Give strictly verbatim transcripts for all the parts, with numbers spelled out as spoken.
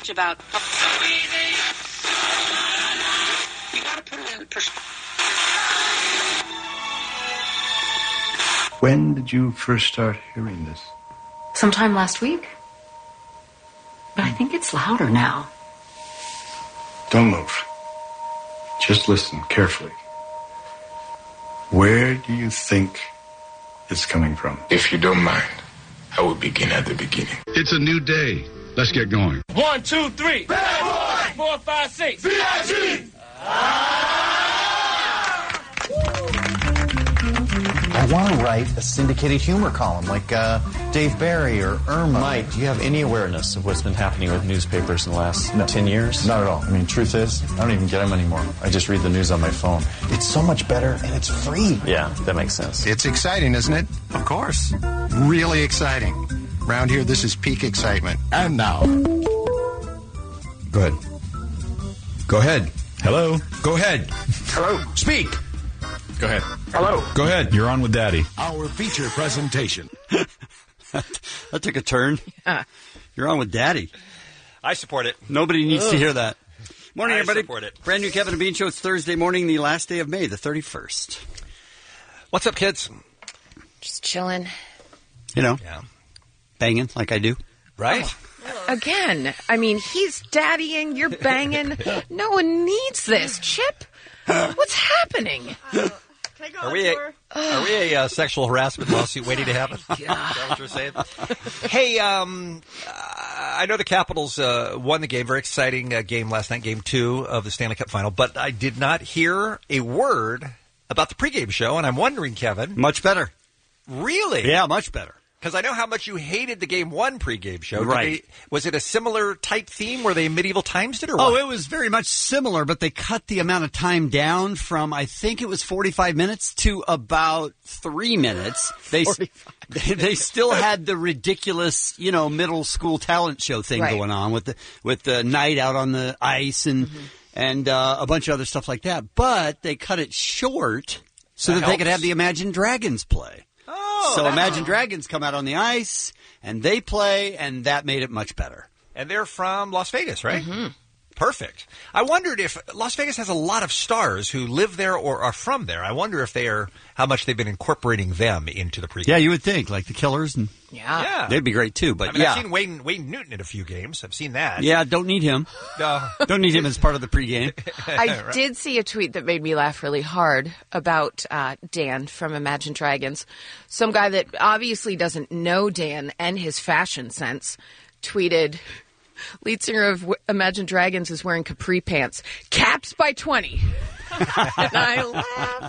much about... You got to put it in perspective. When did you first start hearing this? Sometime last week. But I think it's louder now. Don't move. Just listen carefully. Where do you think it's coming from? If you don't mind, I will begin at the beginning. It's a new day. Let's get going. One, two, three. Bad boy. Four, five, six. B I G. I want to write a syndicated humor column like uh, Dave Barry or Irma. Mike, do you have any awareness of what's been happening with newspapers in the last no, ten years? Not at all. I mean, truth is, I don't even get them anymore. I just read the news on my phone. It's so much better, and it's free. Yeah, that makes sense. It's exciting, isn't it? Of course. Really exciting. Around here, this is peak excitement. And now. Go ahead. Go ahead. Hello. Go ahead. Hello. Speak. Go ahead. Hello. Go ahead. You're on with Daddy. Our feature presentation. That took a turn. Yeah. You're on with Daddy. I support it. Nobody needs Ugh. to hear that. Morning, I everybody. support it. Brand new Kevin and Bean Show. It's Thursday morning, the last day of May, the thirty-first. What's up, kids? Just chilling. You know, yeah. Banging like I do. Right? Oh. Again, I mean, he's daddying, you're banging. No one needs this. Chip, what's happening? Are we, a, are we a uh, sexual harassment lawsuit waiting to happen? Oh, Is that what you're saying? Hey, um, uh, I know the Capitals uh, won the game. Very exciting uh, game last night, game two of the Stanley Cup Final. But I did not hear a word about the pregame show, and I'm wondering, Kevin. Much better. Really? Yeah, much better. Because I know how much you hated the Game One pregame show. Did Right. they, was it a similar type theme? Were they medieval times it or what? Oh, it was very much similar, but they cut the amount of time down from, I think it was forty-five minutes to about three minutes. They they, they still had the ridiculous, you know, middle school talent show thing Right. going on with the with the night out on the ice and Mm-hmm. and uh, a bunch of other stuff like that. But they cut it short so that, That they could helps. have the Imagine Dragons play. Oh, so that's- Imagine Dragons come out on the ice, and they play, and that made it much better. And they're from Las Vegas, right? Mm-hmm. Perfect. I wondered if Las Vegas has a lot of stars who live there or are from there. I wonder if they are how much they've been incorporating them into the pregame. Yeah, you would think, like the Killers, and Yeah. Yeah. they'd be great too. But I mean, yeah, I've seen Wayne, Wayne Newton in a few games. I've seen that. yeah, don't need him. No. Don't need him as part of the pregame. I did see a tweet that made me laugh really hard about uh, Dan from Imagine Dragons. Some guy that obviously doesn't know Dan and his fashion sense tweeted, lead singer of w- Imagine Dragons is wearing capri pants. Caps by twenty. And I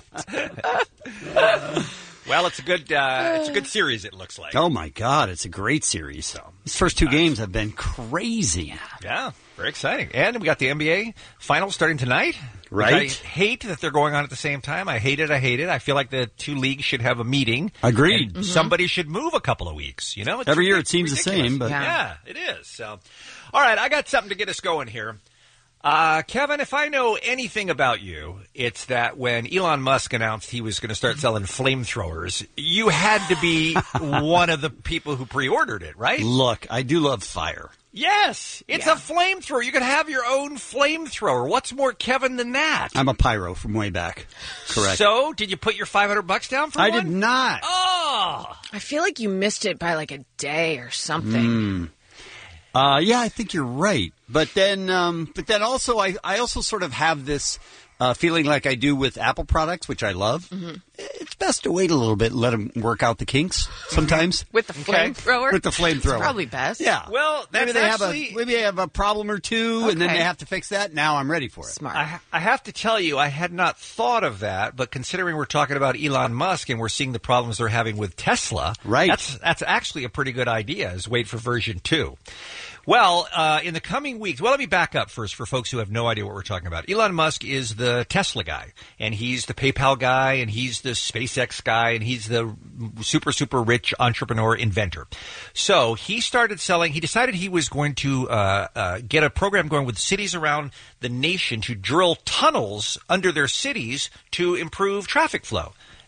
laughed. Well, it's a good uh, it's a good series, it looks like. Oh my God, it's a great series. These first two games have been crazy. Yeah, very exciting. And we got the N B A finals starting tonight. Right. Which I hate that they're going on at the same time. I hate it. I hate it. I feel like the two leagues should have a meeting. Agreed. And Mhm. Somebody should move a couple of weeks. You know, it's Every year ridic- it seems the ridiculous. same, but- yeah. Yeah. it is. So, all right, I got something to get us going here. Uh, Kevin, if I know anything about you, it's that when Elon Musk announced he was going to start selling flamethrowers, you had to be one of the people who pre-ordered it, right? Look, I do love fire. Yes, it's a flamethrower. You can have your own flamethrower. What's more Kevin than that? I'm a pyro from way back. Correct. So, did you put your five hundred bucks down for I one? did not. Oh, I feel like you missed it by like a day or something. Mm. Uh, yeah, I think you're right. But then, um, but then also, I, I also sort of have this uh, feeling like I do with Apple products, which I love. Mm-hmm. It's best to wait a little bit and let them work out the kinks sometimes. With the flamethrower? With the flamethrower. It's probably best. Yeah. Well, that's maybe they actually... have a maybe they have a problem or two, and then Okay. they have to fix that. Now I'm ready for it. Smart. I, I have to tell you, I had not thought of that, but considering we're talking about Elon Musk and we're seeing the problems they're having with Tesla, right? That's that's actually a pretty good idea. Is wait for version two. Well, uh, in the coming weeks, well, let me back up first for folks who have no idea what we're talking about. Elon Musk is the Tesla guy, and he's the PayPal guy, and he's the SpaceX guy, and he's the super, super rich entrepreneur inventor. So he started selling, he decided he was going to uh, uh, get a program going with cities around the nation to drill tunnels under their cities to improve traffic flow.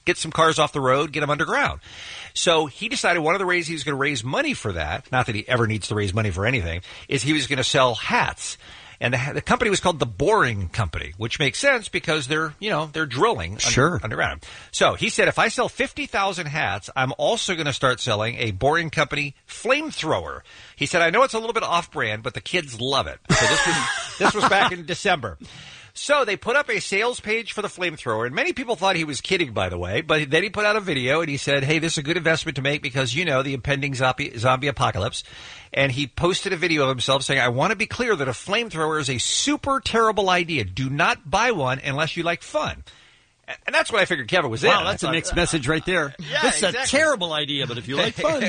get some cars off the road, get them underground. So he decided one of the ways he was going to raise money for that, not that he ever needs to raise money for anything, is he was going to sell hats. And the, the company was called the Boring Company, which makes sense because they're, you know, they're drilling sure. under, underground. So he said, if I sell fifty thousand hats, I'm also going to start selling a Boring Company flamethrower. He said, I know it's a little bit off-brand, but the kids love it. So this was, this was back in December. So they put up a sales page for the flamethrower, and many people thought he was kidding, by the way, but then he put out a video and he said, hey, this is a good investment to make because, you know, the impending zombie, zombie apocalypse. And he posted a video of himself saying, I want to be clear that a flamethrower is a super terrible idea. Do not buy one unless you like fun. And that's what I figured Kevin was in. Wow, that's thought, a mixed message right there. Yeah, this is exactly. a terrible idea, but if you like fun.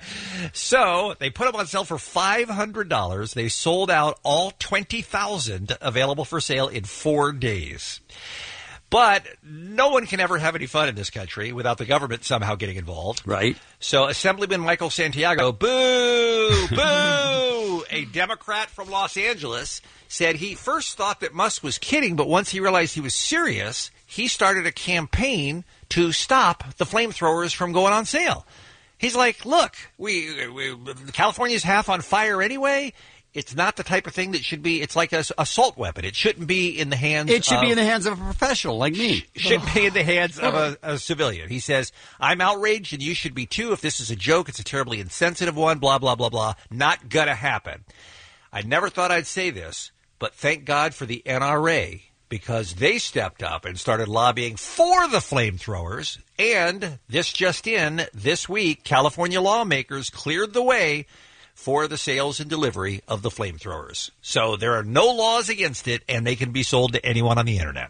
So they put them on sale for five hundred dollars. They sold out all twenty thousand available for sale in four days. But no one can ever have any fun in this country without the government somehow getting involved. Right. So Assemblyman Michael Santiago, boo, boo, a Democrat from Los Angeles, said he first thought that Musk was kidding, but once he realized he was serious, he started a campaign to stop the flamethrowers from going on sale. He's like, look, we, we California's half on fire anyway. It's not the type of thing that should be, it's like an assault weapon. It shouldn't be in the hands It should of, be in the hands of a professional like me. Shouldn't be in the hands of a, a civilian. He says, I'm outraged and you should be too. If this is a joke, it's a terribly insensitive one, blah, blah, blah, blah. Not gonna happen. I never thought I'd say this, but thank God for the N R A because they stepped up and started lobbying for the flamethrowers. And this just in, this week, California lawmakers cleared the way for the sales and delivery of the flamethrowers. So there are no laws against it, and they can be sold to anyone on the Internet.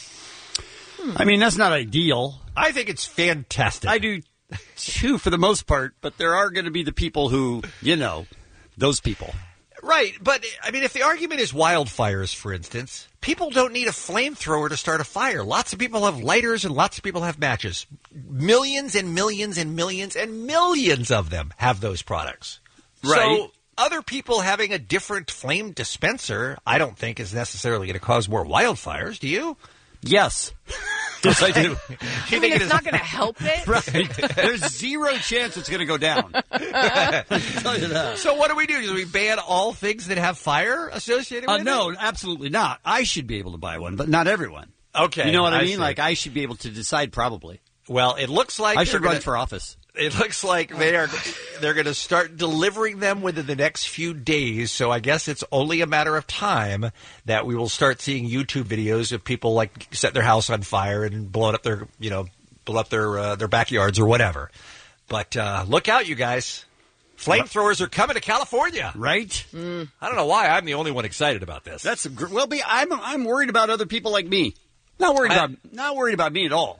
I mean, that's not ideal. I think it's fantastic. I do, too, for the most part, but there are going to be the people who, you know, those people. Right, but, I mean, if the argument is wildfires, for instance, people don't need a flamethrower to start a fire. Lots of people have lighters and lots of people have matches. Millions and millions and millions and millions of them have those products. Right. So other people having a different flame dispenser, I don't think is necessarily going to cause more wildfires. Do you? Yes. Yes, I do. I mean, it's not going to help it. Right. There's zero chance it's going to go down. I can tell you that. So what do we do? Do we ban all things that have fire associated with uh, no, it? No, absolutely not. I should be able to buy one, but not everyone. Okay. You know what I, I mean? see. Like, I should be able to decide probably. Well, it looks like I should gonna, run for office. It looks like they are they're going to start delivering them within the next few days. So I guess it's only a matter of time that we will start seeing YouTube videos of people like set their house on fire and blowing up their you know blow up their uh, their backyards or whatever. But uh, look out, you guys! Flamethrowers are coming to California, right? Mm. I don't know why I'm the only one excited about this. That's a gr- well, be I'm I'm worried about other people like me. Not worried I, about not worried about me at all.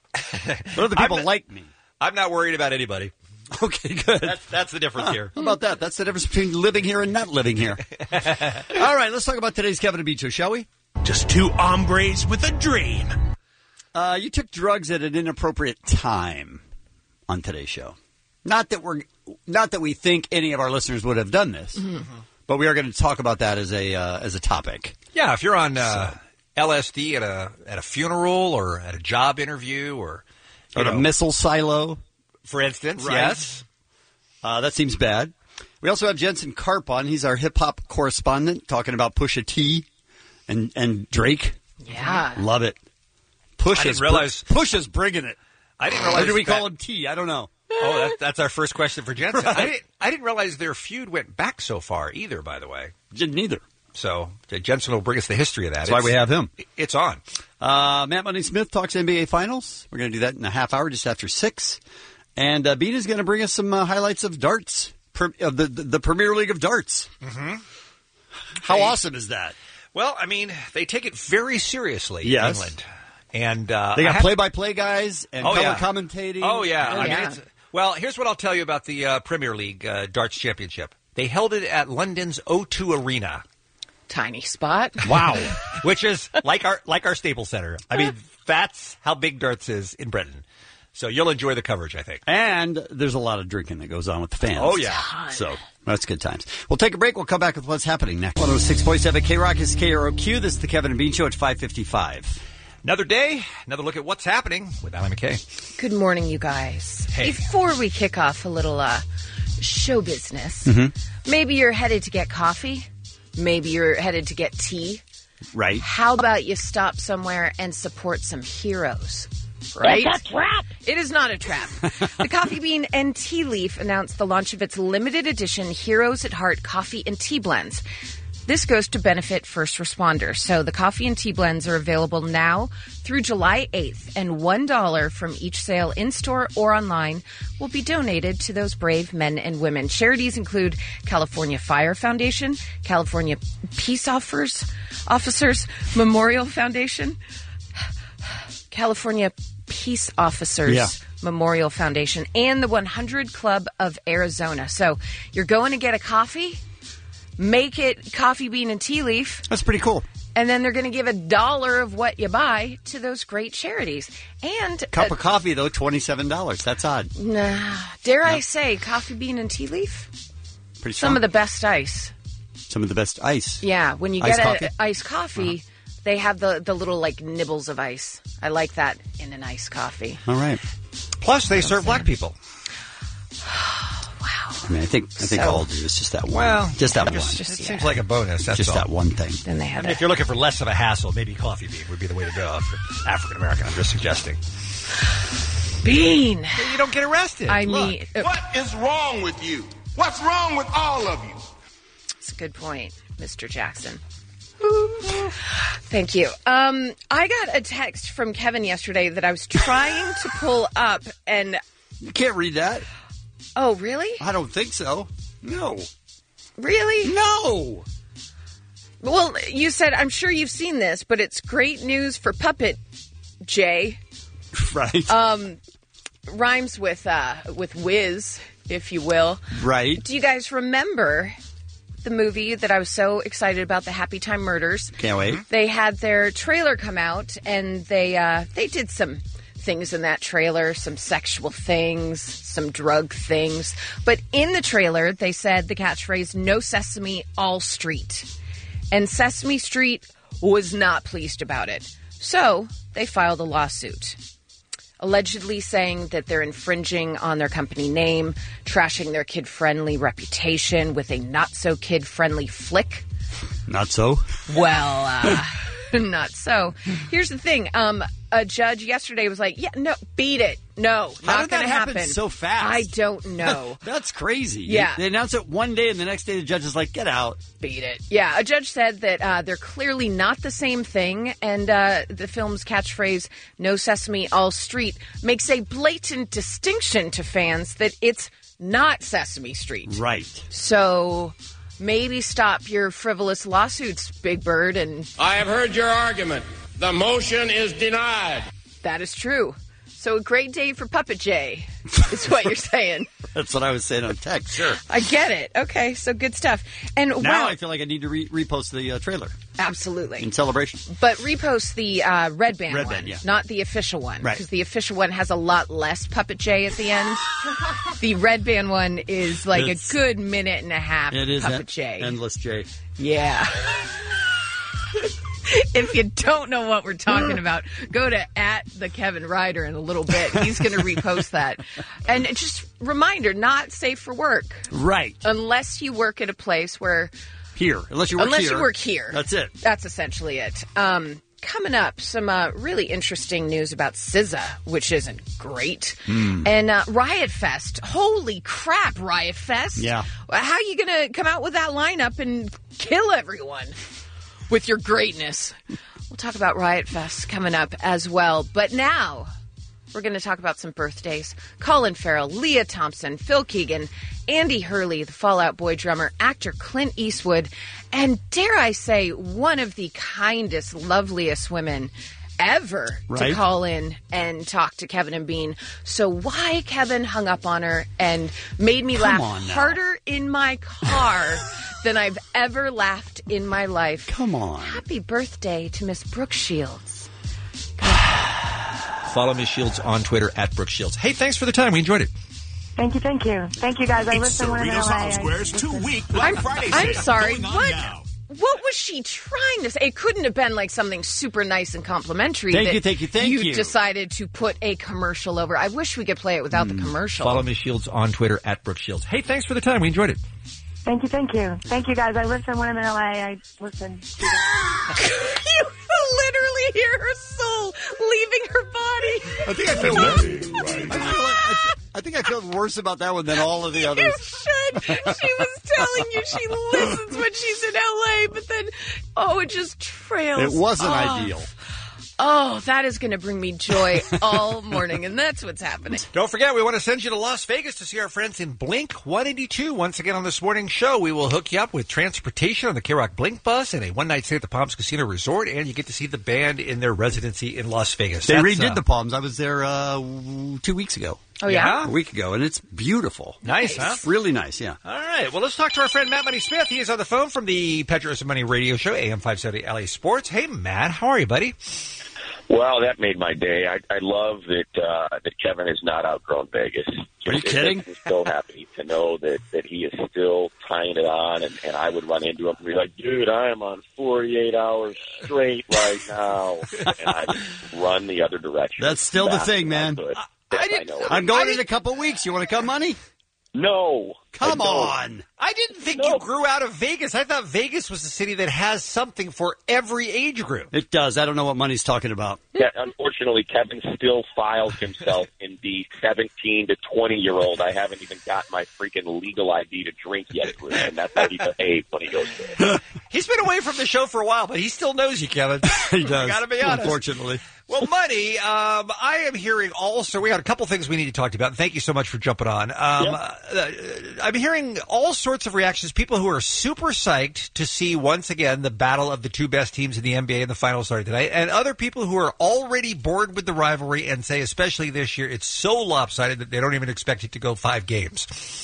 But other people not, like me. I'm not worried about anybody. Okay, good. That's, that's the difference huh, here. How about that? That's the difference between living here and not living here. All right, let's talk about today's Kevin and Bean Show, shall we? Just two hombres with a dream. Uh, you took drugs at an inappropriate time on today's show. Not that we're, not that we think any of our listeners would have done this, mm-hmm. but we are going to talk about that as a uh, as a topic. Yeah, if you're on uh, so. L S D at a at a funeral or at a job interview or or know, a missile silo, for instance, right. yes, uh, that seems bad. We also have Jensen Karp on. He's our hip hop correspondent, talking about Pusha T and and Drake. Yeah, love it. Pusha's I didn't realize br- Pusha's bringing it. I didn't realize. Or do we that, call him T? I don't know. Oh, that, that's our first question for Jensen. Right. I didn't. I didn't realize their feud went back so far either. By the way, didn't either. So Jensen will bring us the history of that. That's it's, why we have him. It's on. Uh, Matt Money Smith talks N B A Finals. We're going to do that in a half hour, just after six. And uh, Bean is going to bring us some uh, highlights of darts, per, of the, the the Premier League of darts. Mm-hmm. How they, awesome is that? Well, I mean, they take it very seriously yes. in England. And uh, they got have, play-by-play guys and oh, color yeah. commentating. Oh, yeah. Oh, I yeah. mean, it's, well, here's what I'll tell you about the uh, Premier League uh, Darts Championship. They held it at London's O two Arena. Tiny spot. Wow. Which is like our like our Staples Center. I mean, that's how big darts is in Britain. So you'll enjoy the coverage, I think. And there's a lot of drinking that goes on with the fans. Oh, yeah. So that's good times. We'll take a break. We'll come back with what's happening next. one oh six point seven K-Rock is K R O Q. This is the Kevin and Bean Show at five fifty-five. Another day, another look at what's happening with Allie McKay. Good morning, you guys. Hey. Before we kick off a little uh, show business, Mm-hmm. maybe you're headed to get coffee. Maybe you're headed to get tea. Right. How about you stop somewhere and support some heroes? Right? It's a trap. It is not a trap. The Coffee Bean and Tea Leaf announced the launch of its limited edition Heroes at Heart coffee and tea blends. This goes to benefit first responders. So the coffee and tea blends are available now through July eighth, and one dollar from each sale in-store or online will be donated to those brave men and women. Charities include California Fire Foundation, California Peace Offers, Officers Memorial Foundation, California Peace Officers Yeah. Memorial Foundation, and the one hundred Club of Arizona. So you're going to get a coffee? Make it coffee bean and tea leaf. That's pretty cool. And then they're going to give a dollar of what you buy to those great charities. And Cup uh, of coffee, though, twenty-seven dollars. That's odd. nah, dare I say, coffee bean and tea leaf? Pretty strong. Some of the best ice. Some of the best ice. Yeah, when you Iced get coffee? a iced coffee, uh-huh. they have the, the little like nibbles of ice. I like that in an iced coffee. All right. Plus, they serve black people. I mean, I think I think So- all do. It's just that one. Well, just that just- one. just- it seems like a bonus. That's just all. that one thing. Then they have I mean, it. if you're looking for less of a hassle, maybe coffee bean would be the way to go for African American. I'm just suggesting. Bean. You don't get arrested. I Look. mean, uh, What is wrong with you? What's wrong with all of you? That's a good point, Mister Jackson. Thank you. Um, I got a text from Kevin yesterday that I was trying to pull up, and You can't read that. oh, really? I don't think so. No. Really? No. Well, you said, I'm sure you've seen this, but it's great news for Puppet Jay. Right. Um, rhymes with uh, with whiz, if you will. right. Do you guys remember the movie that I was so excited about, the Happy Time Murders? Can't wait. They had their trailer come out, and they uh, they did some things in that trailer, some sexual things, some drug things. But in the trailer, they said the catchphrase, "No Sesame, all street." And Sesame Street was not pleased about it. So they filed a lawsuit, allegedly saying that they're infringing on their company name, trashing their kid-friendly reputation with a not-so-kid-friendly flick. Not so. Well, uh, not so. Here's the thing. Um, a judge yesterday was like, yeah, no, beat it. No, How not did going that to happen happen. so fast? I don't know. That's crazy. Yeah. They, they announce it one day, and the next day the judge is like, get out. Beat it. Yeah, a judge said that uh, they're clearly not the same thing, and uh, the film's catchphrase, "No Sesame, all street," makes a blatant distinction to fans that it's not Sesame Street. Right. So maybe stop your frivolous lawsuits, Big Bird, and I have heard your argument. The motion is denied. that is true. So a great day for Puppet Jay is what you're saying. That's what I was saying on text. Sure. I get it. Okay, so good stuff. And Now wow, I feel like I need to re- repost the uh, trailer absolutely. in celebration. But repost the uh, Red Band Red one, Band, yeah. not the official one. Right. Because the official one has a lot less Puppet Jay at the end. The Red Band one is like It's- a good minute and a half It is Puppet en- Jay. endless J. Yeah. If you don't know what we're talking about, go to at the Kevin Ryder in a little bit. He's going to repost that. And just reminder, not safe for work. Right. Unless you work at a place where... Here. Unless you work Unless here. you work here. That's it. That's essentially it. Um, coming up, some uh, really interesting news about S Z A, which isn't great. Mm. And uh, Riot Fest. Holy crap, Riot Fest. Yeah. How are you going to come out with that lineup and kill everyone with your greatness? We'll talk about Riot Fest coming up as well. But now, we're going to talk about some birthdays. Colin Farrell, Leah Thompson, Phil Keegan, Andy Hurley, the Fall Out Boy drummer, actor Clint Eastwood, and dare I say, one of the kindest, loveliest women ever Right. to call in and talk to Kevin and Bean. So why Kevin hung up on her and made me Come laugh on now. harder in my car than I've ever laughed in my life. Come on. Happy birthday to Miss Brooke Shields. Follow Miss Shields on Twitter at Brooke Shields. Hey, thanks for the time. We enjoyed it. Thank you, thank you. Thank you, guys. I It's listen when I'm in Cerritos L A. Housewares I- two-week Black I'm, Friday I'm sale sorry. going on What? now. What was she trying to say? It couldn't have been like something super nice and complimentary. Thank that you, thank you, thank you. You decided to put a commercial over. I wish we could play it without mm. the commercial. Follow Miz Shields on Twitter at Brooke Shields. Hey, thanks for the time. We enjoyed it. Thank you, thank you. Thank you, guys. I listen when I'm in L A. I listen. To you literally hear her soul leaving her body. I think I feel worse. I, feel like, I, I think I feel worse about that one than all of the others. You should. She was telling you she listens when she's in L A, but then, oh, it just trails. It wasn't off. ideal. Oh, that is going to bring me joy all morning, and that's what's happening. Don't forget, we want to send you to Las Vegas to see our friends in Blink one eighty-two. Once again on this morning's show, we will hook you up with transportation on the K-Rock Blink bus and a one-night stay at the Palms Casino Resort, and you get to see the band in their residency in Las Vegas. They That's, redid uh, the Palms. I was there uh, two weeks ago. Oh, yeah? A week ago, and it's beautiful. Nice, nice. huh? Really nice, yeah. All right. Well, let's talk to our friend Matt Money Smith. He is on the phone from the Pedros and Money radio show, A M five seventy L A Sports. Hey, Matt. How are you, buddy? Well, that made my day. I, I love that uh, that Kevin has not outgrown Vegas. Are you it, kidding? I'm so happy to know that, that he is still tying it on, and, and I would run into him and be like, dude, I am on forty-eight hours straight right now. And I would run the other direction. That's still the thing, man. I, I I know it. I'm going in a couple weeks. You want to come, Money? No. Come on. I didn't think No. you grew out of Vegas. I thought Vegas was a city that has something for every age group. It does. I don't know what Money's talking about. Yeah, unfortunately, Kevin still files himself in the seventeen to twenty-year-old. I haven't even got my freaking legal I D to drink yet, group, and that's how he behaves when he goes there. He's been away from the show for a while, but he still knows you, Kevin. He does. Got to be honest. Unfortunately. Well, Money, um, I am hearing also, we got a couple things we need to talk about. Thank you so much for jumping on. Um, Yep. uh, I'm hearing all sorts of reactions, people who are super psyched to see, once again, the battle of the two best teams in the N B A in the finals starting tonight, and other people who are already bored with the rivalry and say, especially this year, it's so lopsided that they don't even expect it to go five games.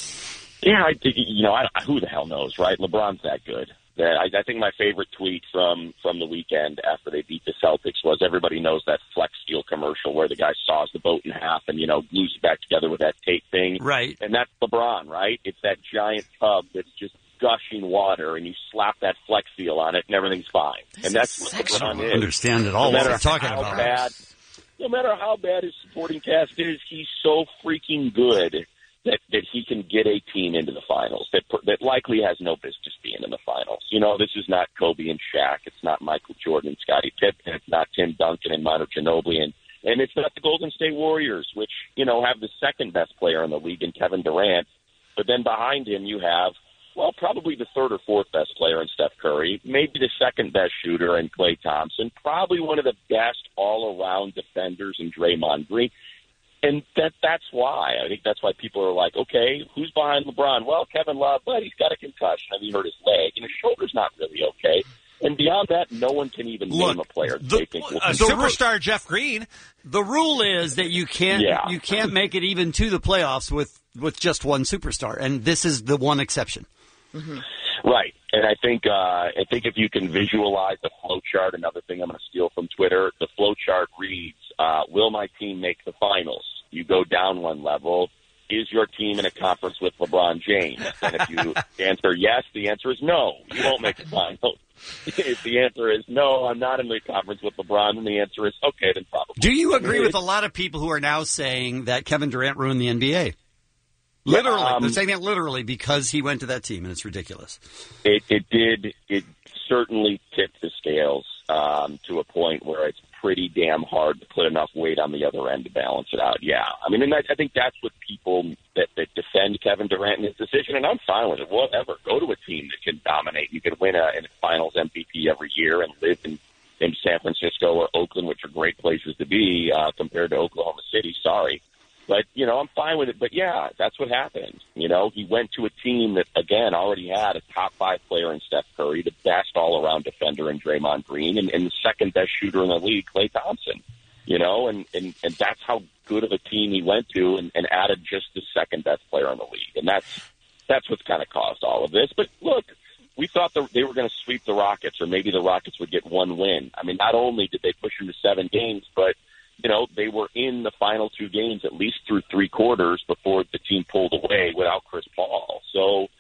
Yeah, I, you know, I, who the hell knows, right? LeBron's that good. That I, I think my favorite tweet from, from the weekend after they beat the Celtics was everybody knows that Flex Steel commercial where the guy saws the boat in half and, you know, glues it back together with that tape thing. Right. And that's LeBron, right? It's that giant tub that's just gushing water, and you slap that Flex Steel on it, and everything's fine. This and that's is what sexual. LeBron I is. understand it all. No What matter we're talking how about. bad, no matter how bad his supporting cast is, he's so freaking good that, that he can get a team into the finals that that likely has no business being in the finals. You know, this is not Kobe and Shaq. It's not Michael Jordan and Scottie Pippen. It's not Tim Duncan and Manu Ginobili. And, and it's not the Golden State Warriors, which, you know, have the second best player in the league in Kevin Durant. But then behind him you have, well, probably the third or fourth best player in Steph Curry, maybe the second best shooter in Klay Thompson, probably one of the best all-around defenders in Draymond Green. And that that's why. I think that's why people are like, okay, who's behind LeBron? Well, Kevin Love, but he's got a concussion. I mean, he hurt his leg, and his shoulder's not really okay. And beyond that, no one can even Look, name a player that the, they think will Uh, the superstar Jeff Green. The rule is that you can't Yeah. you can't make it even to the playoffs with, with just one superstar, and this is the one exception. Mm-hmm. Right. And I think uh, I think if you can visualize the flow chart, another thing I'm going to steal from Twitter, the flow chart reads, uh, will my team make the finals? You go down one level. Is your team in a conference with LeBron James? And if you answer yes, the answer is no. You won't make the finals. If the answer is no, I'm not in the conference with LeBron, then the answer is okay, then probably. Do you agree with a lot of people who are now saying that Kevin Durant ruined the N B A? Literally. Yeah, um, They're saying that literally because he went to that team, and it's ridiculous. It, it did. It certainly tipped the scales um, to a point where it's pretty damn hard to put enough weight on the other end to balance it out. Yeah. I mean, and I, I think that's what people that, that defend Kevin Durant and his decision, and I'm fine with it. Whatever. Go to a team that can dominate. You can win a, a finals M V P every year and live in, in San Francisco or Oakland, which are great places to be uh, compared to Oklahoma City. Sorry. But, you know, I'm fine with it. But, yeah, that's what happened. You know, he went to a team that, again, already had a top five player in Steph Curry, the best all-around defender in Draymond Green, and, and the second best shooter in the league, Klay Thompson. You know, and, and, and that's how good of a team he went to and, and added just the second best player in the league. And that's that's what's kind of caused all of this. But, look, we thought the, they were going to sweep the Rockets, or maybe the Rockets would get one win. I mean, not only did they push them to seven games, but you know, they were in the final two games at least through three quarters before the team pulled away without Chris Paul. So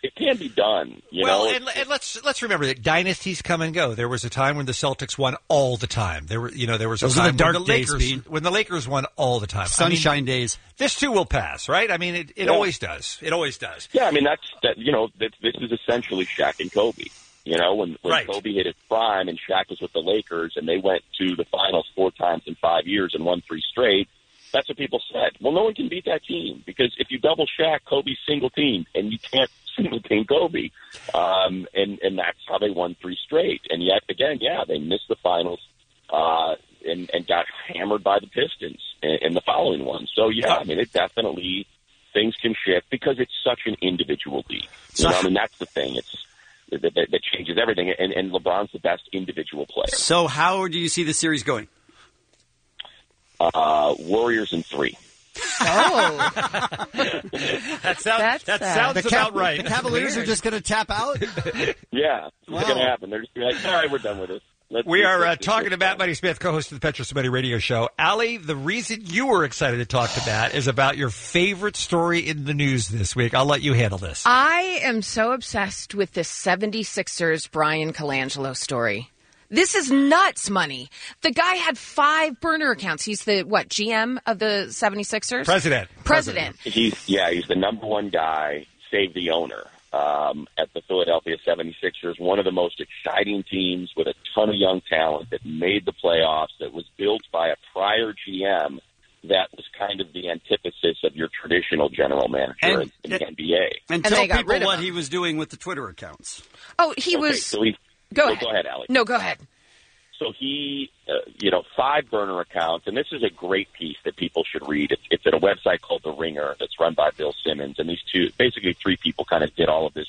it can be done. You well, know? and, and let's let's remember that dynasties come and go. There was a time when the Celtics won all the time. There were, you know, there was a Those are time the dark when the days, Lakers Pete. when the Lakers won all the time. Sunshine I mean, days. This too will pass, right? I mean, it, it Yeah. always does. It always does. Yeah, I mean that's that. You know, that, this is essentially Shaq and Kobe. You know, when, when Right. Kobe hit his prime and Shaq was with the Lakers and they went to the finals four times in five years and won three straight. That's what people said. Well, no one can beat that team because if you double Shaq, Kobe's single team, and you can't single team Kobe. Um, and, and that's how they won three straight. And yet, again, yeah, they missed the finals uh, and, and got hammered by the Pistons in, in the following one. So, yeah, I mean, it definitely, things can shift because it's such an individual league. You know, I mean, that's the thing. It's that, that, that changes everything. And, and LeBron's the best individual player. So how do you see the series going? Uh, Warriors in three. Oh, that sounds That's that sad. sounds The, Cav- about right. the Cavaliers are just going to tap out? Yeah, it's Wow. going to happen. They're just gonna be like, all right, we're done with it. Let's We do are this. uh, Let's talking do to this. Matt Money Smith, co-host of the Petros Money Radio Show. Allie, the reason you were excited to talk to Matt is about your favorite story in the news this week. I'll let you handle this. I am so obsessed with this seventy-sixers Brian Colangelo story. This is nuts, Money. The guy had five burner accounts. He's the, what, G M of the seventy-sixers? President. President. He's yeah, he's the number one guy, save the owner, um, at the Philadelphia seventy-sixers. One of the most exciting teams with a ton of young talent that made the playoffs. That was built by a prior G M that was kind of the antithesis of your traditional general manager And- in, in the N B A. And, And tell they got people rid of what him. he was doing with the Twitter accounts. Oh, he Okay, was. so he, Go so ahead. Go ahead, Allie. No, go ahead. So he, uh, you know, five burner accounts, and this is a great piece that people should read. It's, it's at a website called The Ringer that's run by Bill Simmons, and these two, basically three people kind of did all of this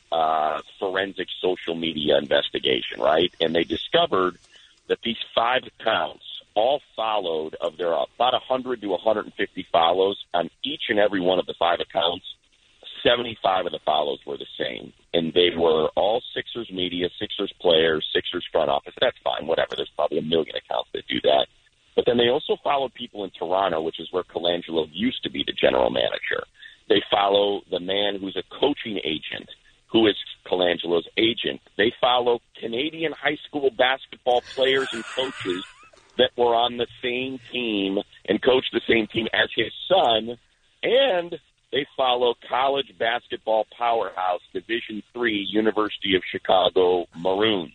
uh, forensic social media investigation, right? And they discovered that these five accounts all followed of their uh, about one hundred to one hundred fifty follows on each and every one of the five accounts. seventy-five of the follows were the same, and they were all Sixers media, Sixers players, Sixers front office. That's fine, whatever. There's probably a million accounts that do that. But then they also followed people in Toronto, which is where Colangelo used to be the general manager. They follow the man who's a coaching agent, who is Colangelo's agent. They follow Canadian high school basketball players and coaches that were on the same team and coached the same team as his son, and they follow college basketball powerhouse, Division three, University of Chicago Maroons.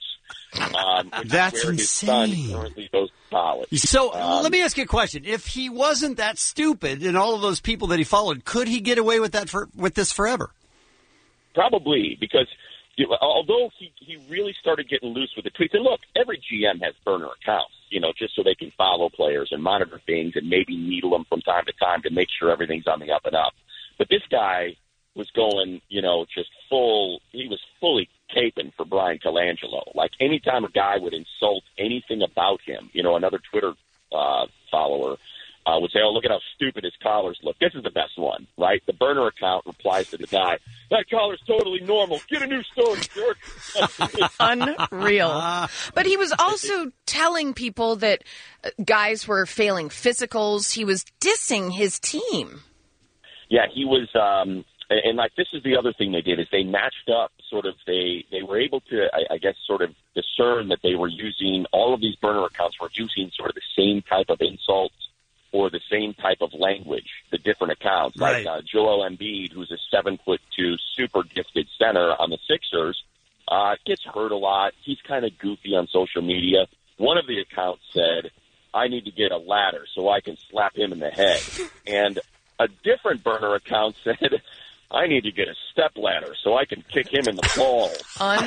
Um, which That's is where insane. His son currently goes to college. So Um, let me ask you a question. If he wasn't that stupid and all of those people that he followed, could he get away with that for, with this forever? Probably, because you know, although he, he really started getting loose with the tweets, and look, every G M has burner accounts, you know, just so they can follow players and monitor things and maybe needle them from time to time to make sure everything's on the up and up. But this guy was going, you know, just full, he was fully caping for Brian Colangelo. Like anytime a guy would insult anything about him, you know, another Twitter uh, follower uh, would say, oh, look at how stupid his collars look. This is the best one, right? The burner account replies to the guy, that collar's totally normal. Get a new story, jerk. Unreal. But he was also telling people that uh, guys were failing physicals. He was dissing his team. Yeah, he was, um, and, and like this is the other thing they did is they matched up sort of, they, they were able to, I, I guess, sort of discern that they were using, all of these burner accounts were using sort of the same type of insults or the same type of language, the different accounts. Right. Like uh, Joel Embiid, who's a seven foot two super gifted center on the Sixers, uh, gets hurt a lot. He's kind of goofy on social media. One of the accounts said, I need to get a ladder so I can slap him in the head. And a different burner account said, I need to get a step ladder so I can kick him in the balls.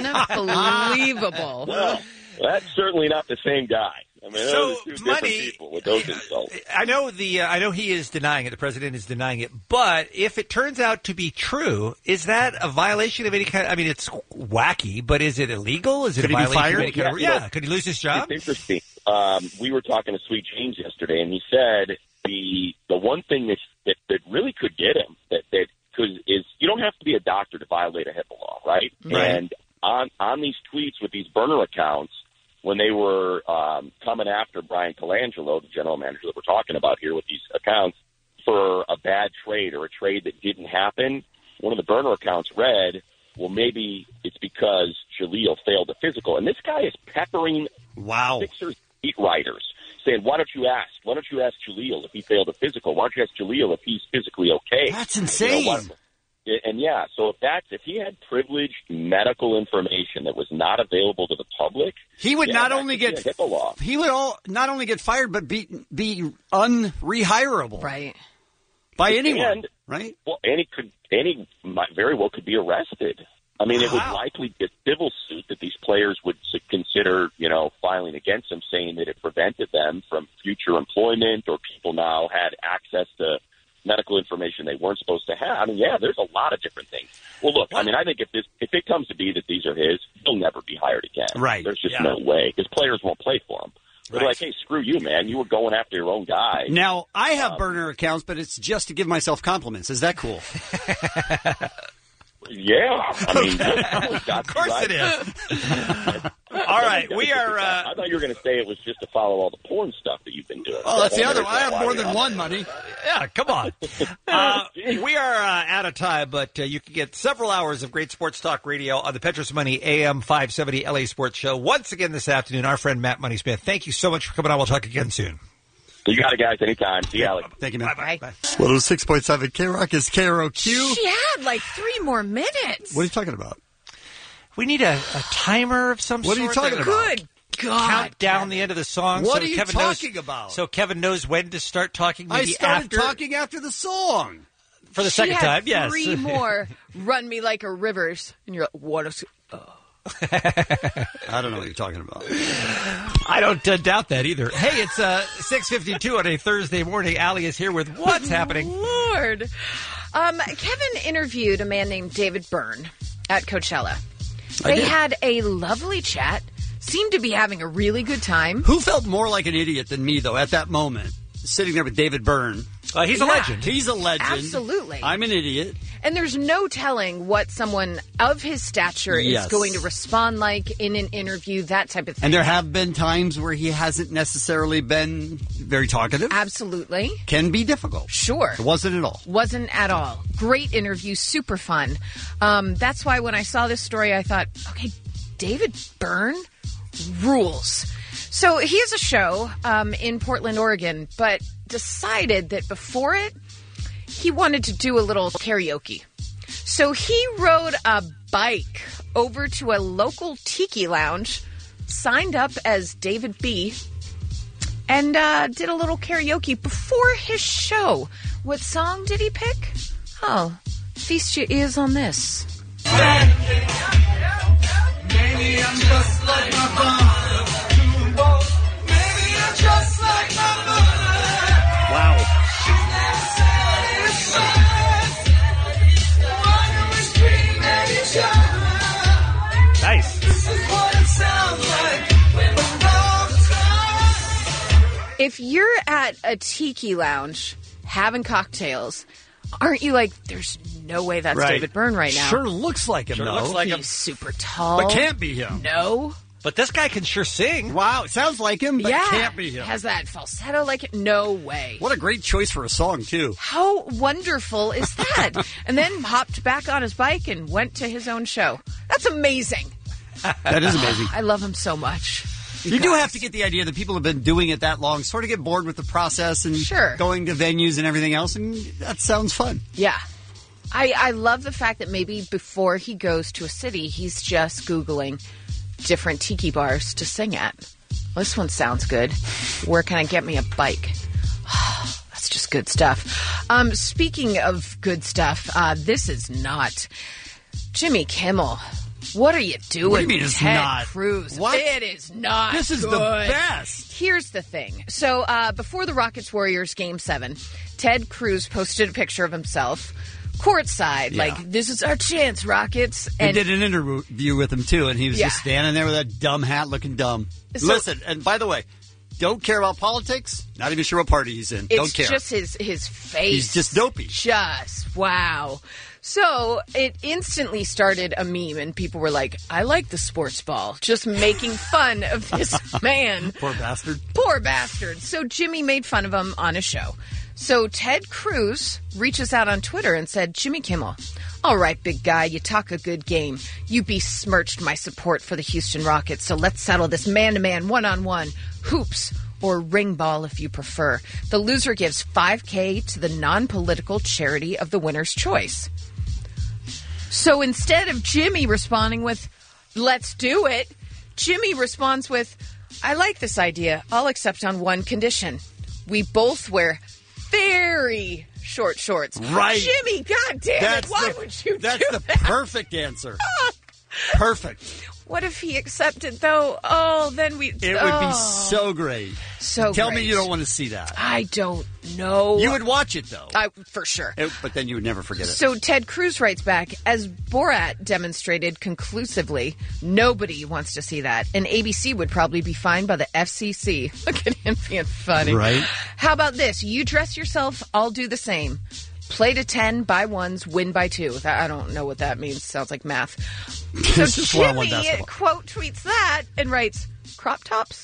Unbelievable. Well, that's certainly not the same guy. I mean, So, those are two different Money- people with those insults. I know the uh, I know he is denying it. The president is denying it. But if it turns out to be true, is that a violation of any kind? I mean, it's wacky, but is it illegal? Is it Could a he be violation fired? of any kind of? Yeah, Yeah, you know, could he lose his job? It's interesting. Um, we were talking to Sweet James yesterday, and he said the the one thing that that, that really could get him that that could is you don't have to be a doctor to violate a HIPAA law, right? Right. And on on these tweets with these burner accounts, when they were um, coming after Brian Colangelo, the general manager that we're talking about here with these accounts, for a bad trade or a trade that didn't happen, one of the burner accounts read, well, maybe it's because Jaleel failed a physical. And this guy is peppering wow. Sixers beat writers, saying, why don't you ask? Why don't you ask Jaleel if he failed a physical? Why don't you ask Jaleel if he's physically okay? That's insane. You know, and, yeah, so if that's if he had privileged medical information that was not available to the public, he would yeah, not only get HIPAA law. He would all not only get fired, but be be unrehirable, right? By anyone, and, right? Well, and he could, and he might very well could be arrested. I mean, wow. It would likely be a civil suit that these players would consider, you know, filing against him, saying that it prevented them from future employment, or people now had access to medical information they weren't supposed to have. I mean, yeah, there's a lot of different things. Well, look, I mean, I think if this if it comes to be that these are his, he'll never be hired again. Right. There's just yeah. no way, because players won't play for him. They're right. like, hey, screw you, man. You were going after your own guy. Now, I have um, burner accounts, but it's just to give myself compliments. Is that cool? Yeah, I mean, of course right. it is. All right, we are. Uh, I thought you were going to say it was just to follow all the porn stuff that you've been doing. Oh, that's the other one. I have more than one, money. Yeah, come on. Uh, we are uh, out of time, but uh, you can get several hours of great sports talk radio on the Petros Money A M five seventy L A Sports Show once again this afternoon. Our friend Matt Money Smith. Thank you so much for coming on. We'll talk again soon. You got it, guys. Anytime. See you, Alex. Thank you, man. Bye. Bye. one oh six point seven K-Rock is K R O Q. She had like three more minutes. What are you talking about? We need a, a timer of some what sort. What are you talking about? Good God. Count down the end of the song. What so are you Kevin talking knows, about? So Kevin knows when to start talking. Maybe I started after, talking after the song. For the she second had time, yes. Three more. Run me like a Rivers. And you're like, what is... Oh. I don't know what you're talking about. I don't uh, doubt that either. Hey, it's uh, six fifty-two on a Thursday morning. Allie is here with What's Happening. Lord. Um, Kevin interviewed a man named David Byrne at Coachella. They had a lovely chat, seemed to be having a really good time. Who felt more like an idiot than me, though, at that moment? Sitting there with David Byrne. Uh, he's a yeah, legend. He's a legend. Absolutely. I'm an idiot. And there's no telling what someone of his stature yes. is going to respond like in an interview, that type of thing. And there have been times where he hasn't necessarily been very talkative. Absolutely. Can be difficult. Sure. It wasn't at all. Wasn't at all. Great interview, super fun. Um, that's why when I saw this story, I thought, okay, David Byrne rules. So he has a show um, in Portland, Oregon, but decided that before it, he wanted to do a little karaoke. So he rode a bike over to a local tiki lounge, signed up as David B., and uh, did a little karaoke before his show. What song did he pick? Oh, feast your ears on this. Maybe I'm just like my mother. Maybe I'm just like my mother. Wow. Nice. This is what it sounds like when the wrong time. If you're at a tiki lounge having cocktails, aren't you like, there's no way that's right. David Byrne right now? Sure looks like him, Sure though. looks like He's him. super tall. But can't be him. No. But this guy can sure sing. Wow, it sounds like him, but yeah. can't be him. Has that falsetto like it? No way. What a great choice for a song, too. How wonderful is that? And then hopped back on his bike and went to his own show. That's amazing. That is amazing. I love him so much. You, you do have to get the idea that people have been doing it that long, sort of get bored with the process and sure. going to venues and everything else, and that sounds fun. Yeah. I, I love the fact that maybe before he goes to a city, he's just Googling different tiki bars to sing at. Well, this one sounds good. Where can I get me a bike? That's just good stuff. Um, speaking of good stuff, uh, this is not Jimmy Kimmel. What are you doing? What do you mean it's Ted not? Cruz? What? It is not. This is good. the best. Here's the thing. So uh, before the Rockets Warriors game seven, Ted Cruz posted a picture of himself courtside, Yeah. like, this is our chance, Rockets. And And did an interview with him, too, and he was Yeah. just standing there with that dumb hat looking dumb. So- Listen, and by the way, don't care about politics, not even sure what party he's in. it's Don't care. just his, his face. He's just dopey. Just, wow. So it instantly started a meme, and people were like, I like the sports ball, just making fun of this man. Poor bastard. Poor bastard. So Jimmy made fun of him on his show. So Ted Cruz reaches out on Twitter and said, Jimmy Kimmel, all right, big guy, you talk a good game. You besmirched my support for the Houston Rockets, so let's settle this man-to-man, one-on-one, hoops, or ring ball if you prefer. The loser gives five K to the non-political charity of the winner's choice. So instead of Jimmy responding with, let's do it, Jimmy responds with, I like this idea. I'll accept on one condition. We both wear very short shorts. Right. Jimmy, God damn That's it. Why the, would you That's do the that? perfect answer. Perfect. What if he accepted, though? Oh, then we... It oh. would be so great. So Tell great. me you don't want to see that. I don't know. You would watch it, though. I, for sure. It, but then you would never forget it. So Ted Cruz writes back, as Borat demonstrated conclusively, nobody wants to see that. And A B C would probably be fined by the F C C. Look at him being funny. Right. How about this? You dress yourself, I'll do the same. Play to ten, buy ones, win by two. That, I don't know what that means. Sounds like math. So Jimmy, quote, tweets that and writes, crop tops?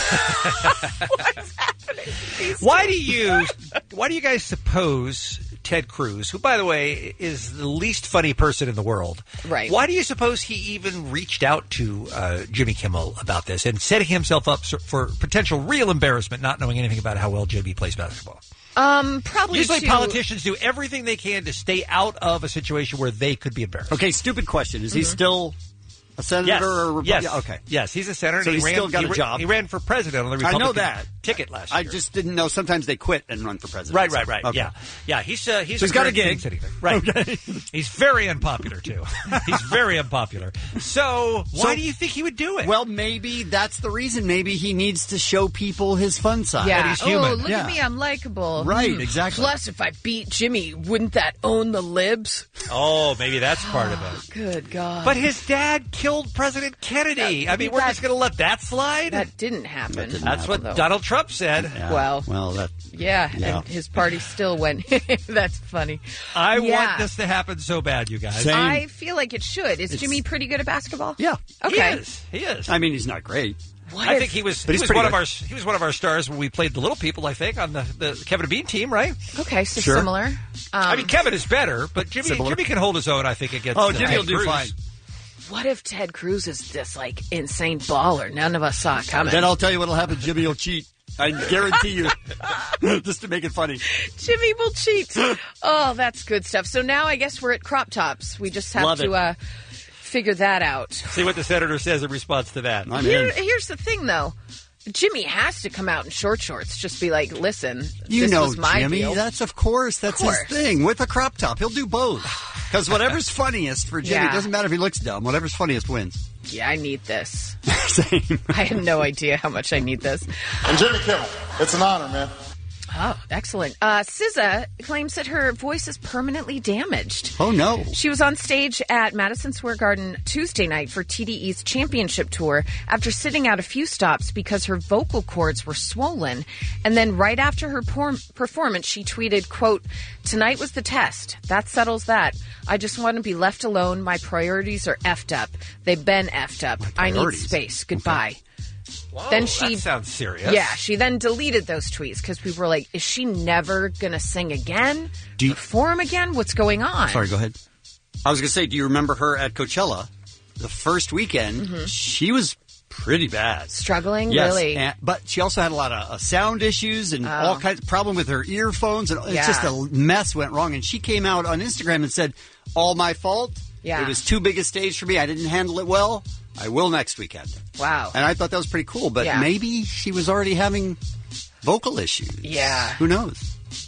What's happening? These Why two? do you why do you guys suppose Ted Cruz, who, by the way, is the least funny person in the world, right? Why do you suppose he even reached out to uh, Jimmy Kimmel about this and setting himself up for potential real embarrassment, not knowing anything about how well Jimmy plays basketball? Um, probably Usually to... politicians do everything they can to stay out of a situation where they could be embarrassed. Okay, stupid question. Is he Mm-hmm. still a senator Yes. or a Republican? Yes. Yeah, okay. Yes, he's a senator. So he he's ran, still got he a ra- job. He ran for president on the I Republican know that. ticket last I year. just didn't know. Sometimes they quit and run for president. Right, right, right. Okay. Yeah, yeah. He's uh, he's, So he's got a great gig. sitting there. Right. Okay. He's very unpopular too. He's very unpopular. So why So- do you think he would do it? Well, maybe that's the reason. Maybe he needs to show people his fun side. Yeah. he's human. Oh, look Yeah. at me. I'm likable. Right, Hmm. exactly. Plus, if I beat Jimmy, wouldn't that own the libs? oh, maybe that's part of it. Good God. But his dad killed President Kennedy. I mean, we're that- just going to let that slide? That didn't happen. That didn't That's happen, what though. Donald Trump said. Yeah. Well, well, that yeah, Yeah. and his party still went. That's funny. I Yeah. want this to happen so bad, you guys. Same. I feel like it should. Is It's- Jimmy pretty good at basketball? yeah. Okay. He is. He is. I mean, he's not great. What I if- think he was. But He he's was pretty one of good. our. He was one of our stars when we played the Little People. I think on the, the Kevin and Bean team, right? Okay, so Sure. similar. Um, I mean, Kevin is better, but Jimmy Similar. Jimmy can hold his own. I think against. Oh, uh, Jimmy Ted will do Cruz. fine. what if Ted Cruz is this like insane baller? None of us saw it coming. Then I'll tell you what'll happen. Jimmy will cheat. I guarantee you. Just to make it funny. Jimmy will cheat. Oh, that's good stuff. So now I guess we're at crop tops. We just have Love to it. uh, figure that out. See what the senator says in response to that. I'm Here, in. here's the thing, though. Jimmy has to come out in short shorts. Just be like, listen, You this know, was my Jimmy. deal. That's of course. That's Of course. his thing. With a crop top, he'll do both. Because whatever's funniest for Jimmy, Yeah. it doesn't matter if he looks dumb. Whatever's funniest wins. Yeah, I need this. Same. I had no idea how much I need this. And Jimmy Kimmel, it's an honor, man. Oh, excellent. Uh, S Z A claims that her voice is permanently damaged. Oh, no. She was on stage at Madison Square Garden Tuesday night for T D E's championship tour after sitting out a few stops because her vocal cords were swollen. And then right after her por- performance, she tweeted, quote, "Tonight was the test. That settles that. I just want to be left alone. My priorities are effed up. They've been effed up. I need priorities? space. Goodbye." Whoa, Then she that sounds serious. Yeah, she then deleted those tweets because people were like, is she never going to sing again? Do you- Perform again? What's going on? Sorry, go ahead. I was going to say, do you remember her at Coachella? The first weekend, Mm-hmm. she was pretty bad. Struggling, Yes, really? and- but she also had a lot of uh, sound issues and Oh. all kinds of problem with her earphones, and it's Yeah. just a mess went wrong. And she came out on Instagram and said, "All my fault. Yeah. It was too big a stage for me. I didn't handle it well. I will next weekend." Wow. And I thought that was pretty cool. But Yeah. maybe she was already having vocal issues. Yeah. Who knows?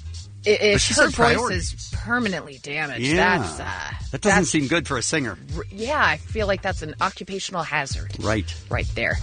I- But If she her said voice priorities. is permanently damaged, Yeah. that's, uh, that doesn't that's- seem good for a singer. yeah, I feel like that's an occupational hazard Right. right there.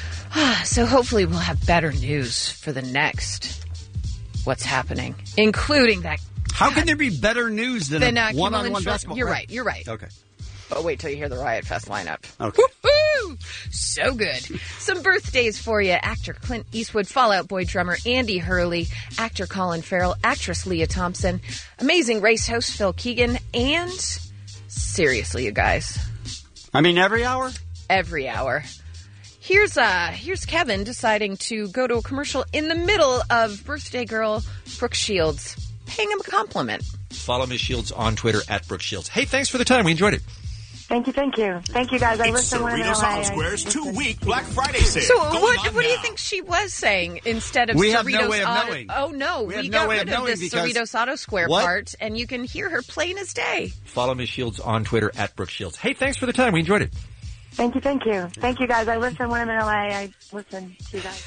So hopefully we'll have better news for the next what's happening, including that. How can there be better news than Than, uh, a Kimmel one-on-one and Short- basketball? You're right, you're right. Okay. But wait till you hear the Riot Fest lineup. Okay. Woo! So good. Some birthdays for you. Actor Clint Eastwood, Fall Out Boy drummer Andy Hurley, actor Colin Farrell, actress Leah Thompson, Amazing Race host Phil Keegan, and seriously, you guys, I mean, every hour? every hour, Here's uh, here's Kevin deciding to go to a commercial in the middle of birthday girl Brooke Shields, paying him a compliment. Follow Miz Shields on Twitter at Brooke Shields. Hey, thanks for the time. We enjoyed it. Thank you, thank you. Thank you, guys. I It's listen when I'm in Cerritos L A. Auto Square's two-week Black Friday sale. So going what on what do you now. think she was saying instead of We have Cerritos no way of Auto? knowing. Oh no, We we, have no got way rid of of, knowing this because- Cerritos Auto Square What? part, and you can hear her plain as day. Follow Miz Shields on Twitter at Brooke Shields. Hey, thanks for the time. We enjoyed it. Thank you, thank you. Thank you, guys. I listen when I'm in L A. I listen to you guys.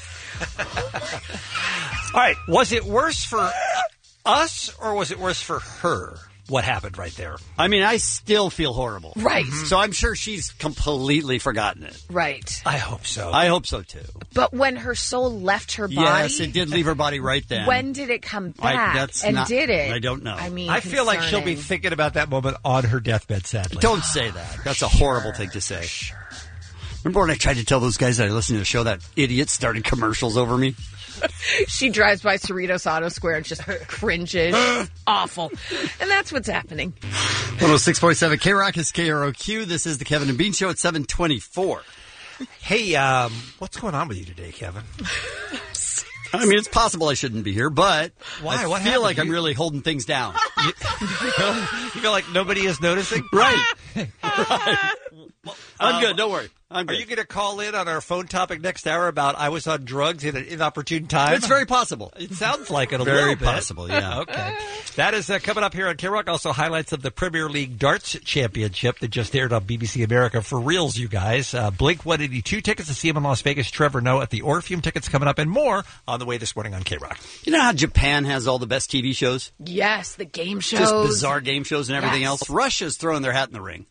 All right. Was it worse for us or was it worse for her? What happened right there? I mean, I still feel horrible. Right. So I'm sure she's completely forgotten it. Right. I hope so. I hope so, too. But when her soul left her body, Yes, it did leave her body right then. when did it come I- back? that's and not- did it? I don't know. I mean, I feel like she'll be concerning. thinking about that moment on her deathbed, sadly. Don't say that. That's a horrible thing to say. Remember when I tried to tell those guys that I listened to the show, that idiot started commercials over me? She drives by Cerritos Auto Square and just cringes. Awful. And that's what's happening. one oh six point seven K-Rock is K R O Q. This is the Kevin and Bean Show at seven twenty-four. Hey, um, what's going on with you today, Kevin? I mean, it's possible I shouldn't be here, but Why? I What feel happened? like I'm You- really holding things down. You feel, you feel like nobody is noticing? Right. right. I'm Um, good. Don't worry. I'm Are good. you going to call in on our phone topic next hour about I was on drugs in an inopportune time? It's very possible. It sounds like it a Very little bit. possible, yeah. Okay. That is uh, coming up here on K-Rock. Also highlights of the Premier League Darts Championship that just aired on B B C America. For reals, you guys. Uh, Blink one eighty-two tickets to see him in Las Vegas. Trevor Noah at the Orpheum tickets coming up and more on the way this morning on K-Rock. You know how Japan has all the best T V shows? Yes, the game shows. Just bizarre game shows and everything Yes. else. Russia's throwing their hat in the ring.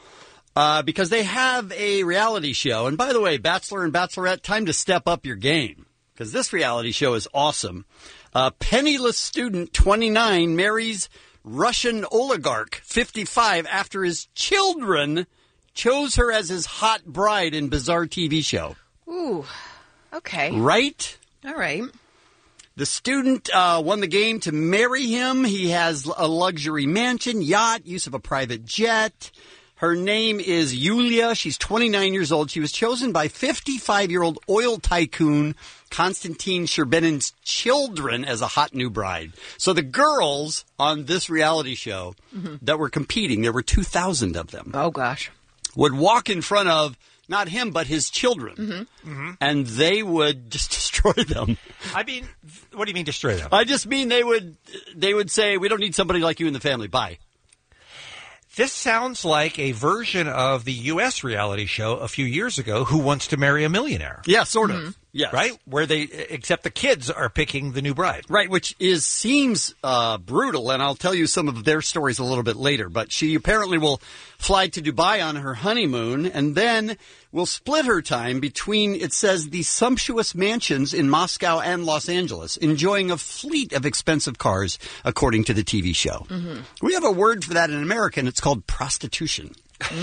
Uh, because they have a reality show. And by the way, Bachelor and Bachelorette, time to step up your game. Because this reality show is awesome. Uh, penniless student, twenty-nine, marries Russian oligarch, fifty-five, after his children chose her as his hot bride in bizarre T V show. Ooh. Okay. Right? All right. The student uh, won the game to marry him. He has a luxury mansion, yacht, use of a private jet. Her name is Yulia. She's twenty-nine years old. She was chosen by fifty-five-year-old oil tycoon Konstantin Sherbenin's children as a hot new bride. So the girls on this reality show Mm-hmm. that were competing, there were two thousand of them, Oh, gosh. would walk in front of not him, but his children, Mm-hmm. Mm-hmm. and they would just destroy them. I mean, what do you mean destroy them? I just mean they would they would say, we don't need somebody like you in the family. Bye. This sounds like a version of the U S reality show a few years ago, Who Wants to Marry a Millionaire? Yeah, sort of. Yes. Right? Where they, except the kids are picking the new bride. Right, which is seems uh, brutal, and I'll tell you some of their stories a little bit later. But she apparently will fly to Dubai on her honeymoon, and then will split her time between, it says, the sumptuous mansions in Moscow and Los Angeles, enjoying a fleet of expensive cars, according to the T V show. Mm-hmm. We have a word for that in America, and it's called prostitution.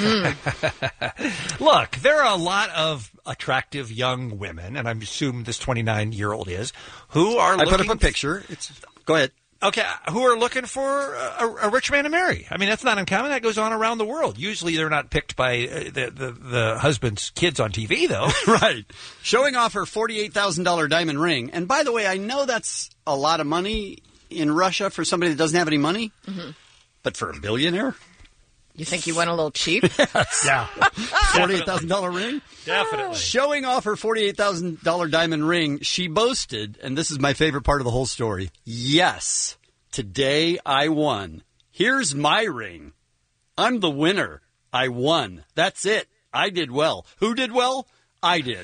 Look, there are a lot of attractive young women, and I assume this twenty-nine-year-old is, who are I looking... put up a picture. It's Go ahead. Okay, who are looking for a, a rich man to marry. I mean, that's not uncommon. That goes on around the world. Usually they're not picked by uh, the, the, the husband's kids on T V, though. Right. Showing off her forty-eight thousand dollars diamond ring. And by the way, I know that's a lot of money in Russia for somebody that doesn't have any money. Mm-hmm. But for a billionaire? You think you went a little cheap? Yes. Yeah. forty-eight thousand dollars ring? Definitely. Showing off her forty-eight thousand dollars diamond ring, she boasted, and this is my favorite part of the whole story, yes, today I won. Here's my ring. I'm the winner. I won. That's it. I did well. Who did well? I did.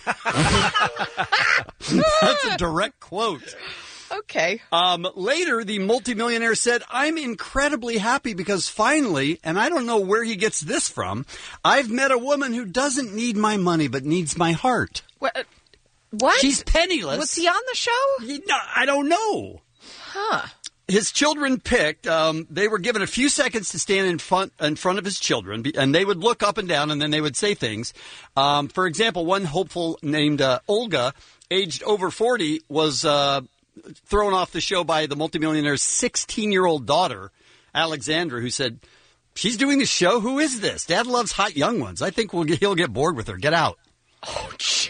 That's a direct quote. Okay. Um, later, the multimillionaire said, I'm incredibly happy because finally, and I don't know where he gets this from, I've met a woman who doesn't need my money but needs my heart. What? What? She's penniless. Was he on the show? No, I don't know. Huh. His children picked, um, they were given a few seconds to stand in front in front of his children, and they would look up and down, and then they would say things. Um, for example, one hopeful named uh, Olga, aged over forty, was uh, thrown off the show by the multimillionaire's sixteen-year-old daughter, Alexandra, who said, she's doing the show? Who is this? Dad loves hot young ones. I think we'll get, he'll get bored with her. Get out. Oh, jeez.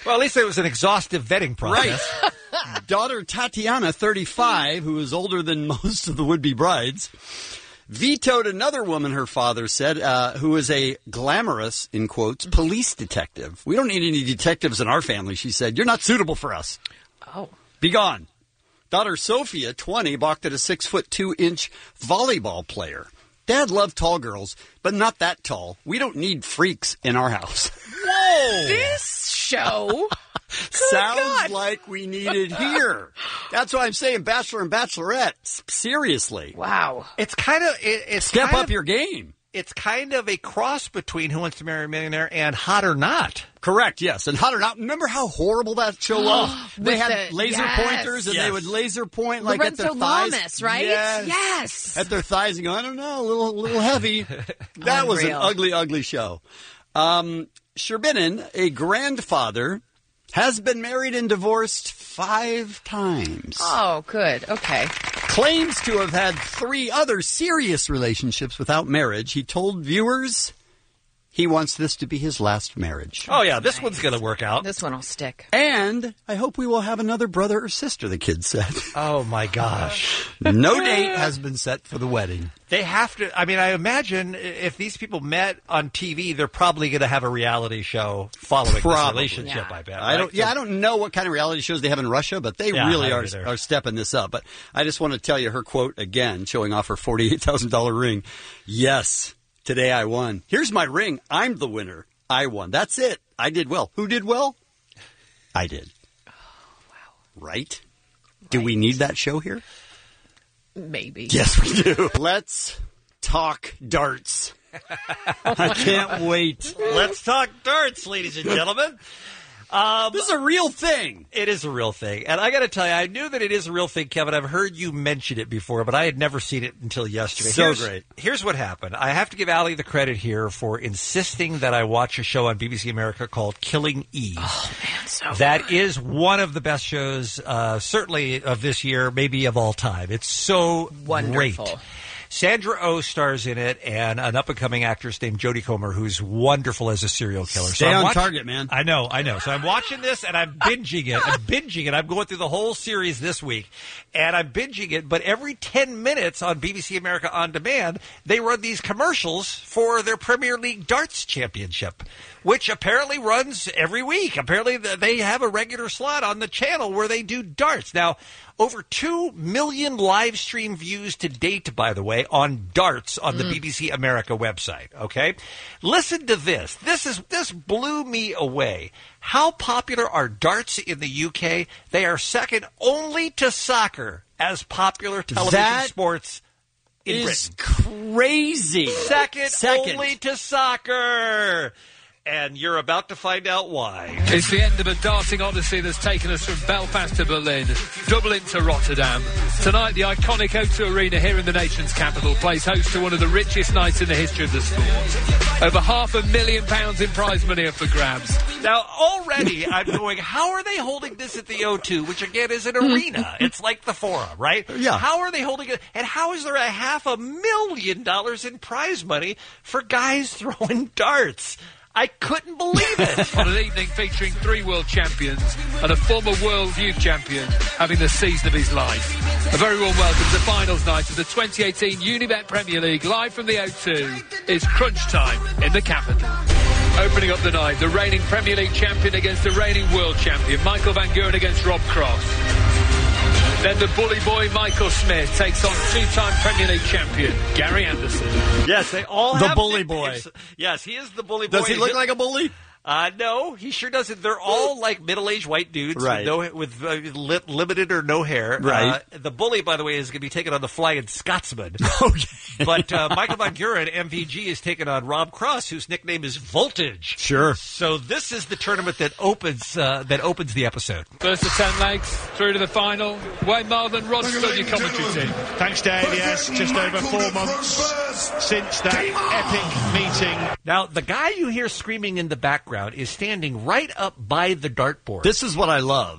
Well, at least it was an exhaustive vetting process. Right. Daughter Tatiana, thirty-five, who is older than most of the would-be brides, vetoed another woman, her father said, uh, who is a glamorous, in quotes, police detective. We don't need any detectives in our family, she said. You're not suitable for us. Oh. Be gone. Daughter Sophia, twenty, balked at a six foot two inch volleyball player. Dad loved tall girls, but not that tall. We don't need freaks in our house. Whoa! This show sounds God. like we need it here. That's why I'm saying Bachelor and Bachelorette. S- Seriously. Wow. It's kind of it, it's Step kind up of, your game. It's kind of a cross between Who Wants to Marry a Millionaire and Hot or Not. Correct, yes. And Hot or Not, remember how horrible that show was? They With had the- laser yes. pointers, and Yes. they would laser point like Lorenzo at their thighs. Lamas, right? Yes. Yes. At their thighs and go, I don't know, a little, little heavy. That was an Unreal. ugly, ugly show. Um, Sherbinin, a grandfather, has been married and divorced five times. Oh, good. Okay. Claims to have had three other serious relationships without marriage. He told viewers he wants this to be his last marriage. Oh, yeah, this one's going to work out. This one will stick. And I hope we will have another brother or sister, the kid said. Oh, my gosh. No date has been set for the wedding. They have to, I mean, I imagine if these people met on T V, they're probably going to have a reality show following Probably. this relationship, Yeah. I bet. I don't. right? Yeah, So- I don't know what kind of reality shows they have in Russia, but they Yeah, really I are don't either. are stepping this up. But I just want to tell you her quote again, showing off her forty-eight thousand dollar ring. Yes, today I won. Here's my ring. I'm the winner. I won. That's it. I did well. Who did well? I did. Oh, wow. Right? Do we need that show here? Maybe. Yes, we do. Let's talk darts. I can't wait. Let's talk darts, ladies and gentlemen. Um, This is a real thing. It is a real thing. And I got to tell you, I knew that it is a real thing, Kevin. I've heard you mention it before, but I had never seen it until yesterday. So here's, great. Here's what happened. I have to give Allie the credit here for insisting that I watch a show on B B C America called Killing Eve. Oh, man, so That good. is one of the best shows, uh, certainly of this year, maybe of all time. It's so Wonderful. great. Sandra Oh stars in it, and an up-and-coming actress named Jodie Comer, who's wonderful as a serial killer. Stay I'm on watch- target, man. I know, I know. So I'm watching this, and I'm binging it. I'm binging it. I'm going through the whole series this week, and I'm binging it. But every ten minutes on B B C America On Demand, they run these commercials for their Premier League Darts Championship, which apparently runs every week. Apparently they have a regular slot on the channel where they do darts. Now, over two million live stream views to date, by the way, on darts on the B B C America website. Okay? Listen to this. This is this blew me away. How popular are darts in the U K? They are second only to soccer as popular television That sports in is Britain. crazy. Second, Second. only to soccer. And you're about to find out why. It's the end of a darting odyssey that's taken us from Belfast to Berlin, Dublin to Rotterdam. Tonight, the iconic O two Arena here in the nation's capital plays host to one of the richest nights in the history of the sport. Over half a million pounds in prize money are for grabs. Now, already I'm going, how are they holding this at the O two, which again is an arena? It's like the Forum, right? Yeah. How are they holding it? And how is there a half a million dollars in prize money for guys throwing darts? I couldn't believe it. On an evening featuring three world champions and a former world youth champion having the season of his life. A very warm welcome to the finals night of the twenty eighteen Unibet Premier League, live from the O two. It's crunch time in the capital. Opening up the night, the reigning Premier League champion against the reigning world champion, Michael Van Buren against Rob Cross. Then the bully boy Michael Smith takes on two-time Premier League champion Gary Anderson. Yes, they all The have bully nicknames. boy. Yes, he is the bully boy. Does he look like a bully? Uh, no, he sure doesn't. They're all like middle-aged white dudes Right. with, no, with uh, li- limited or no hair. Right. Uh, the bully, by the way, is going to be taken on the Flying Scotsman. Okay. But uh, Michael Van Buren, M V G, is taking on Rob Cross, whose nickname is Voltage. Sure. So this is the tournament that opens uh, that opens the episode. First of ten legs, through to the final. Wayne Marvin, Rod Studd, your commentary team. Thanks, Dave. Yes, just over four months since that epic meeting. Now, the guy you hear screaming in the background is standing right up by the dartboard. This is what I love.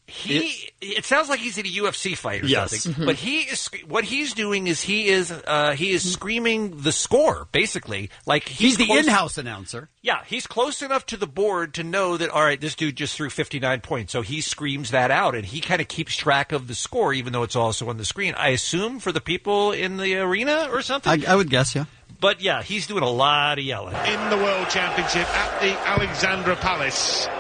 He. It sounds like he's at a U F C fight or Yes. something. Mhm. But he is. What he's doing is he is. Uh, he is screaming the score basically. Like he's, He's the close- in-house announcer. Yeah, he's close enough to the board to know that, all right, this dude just threw fifty-nine points. So he screams that out, and he kind of keeps track of the score, even though it's also on the screen. I assume for the people in the arena or something? I, I would guess, yeah. But, yeah, he's doing a lot of yelling. In the World Championship at the Alexandra Palace.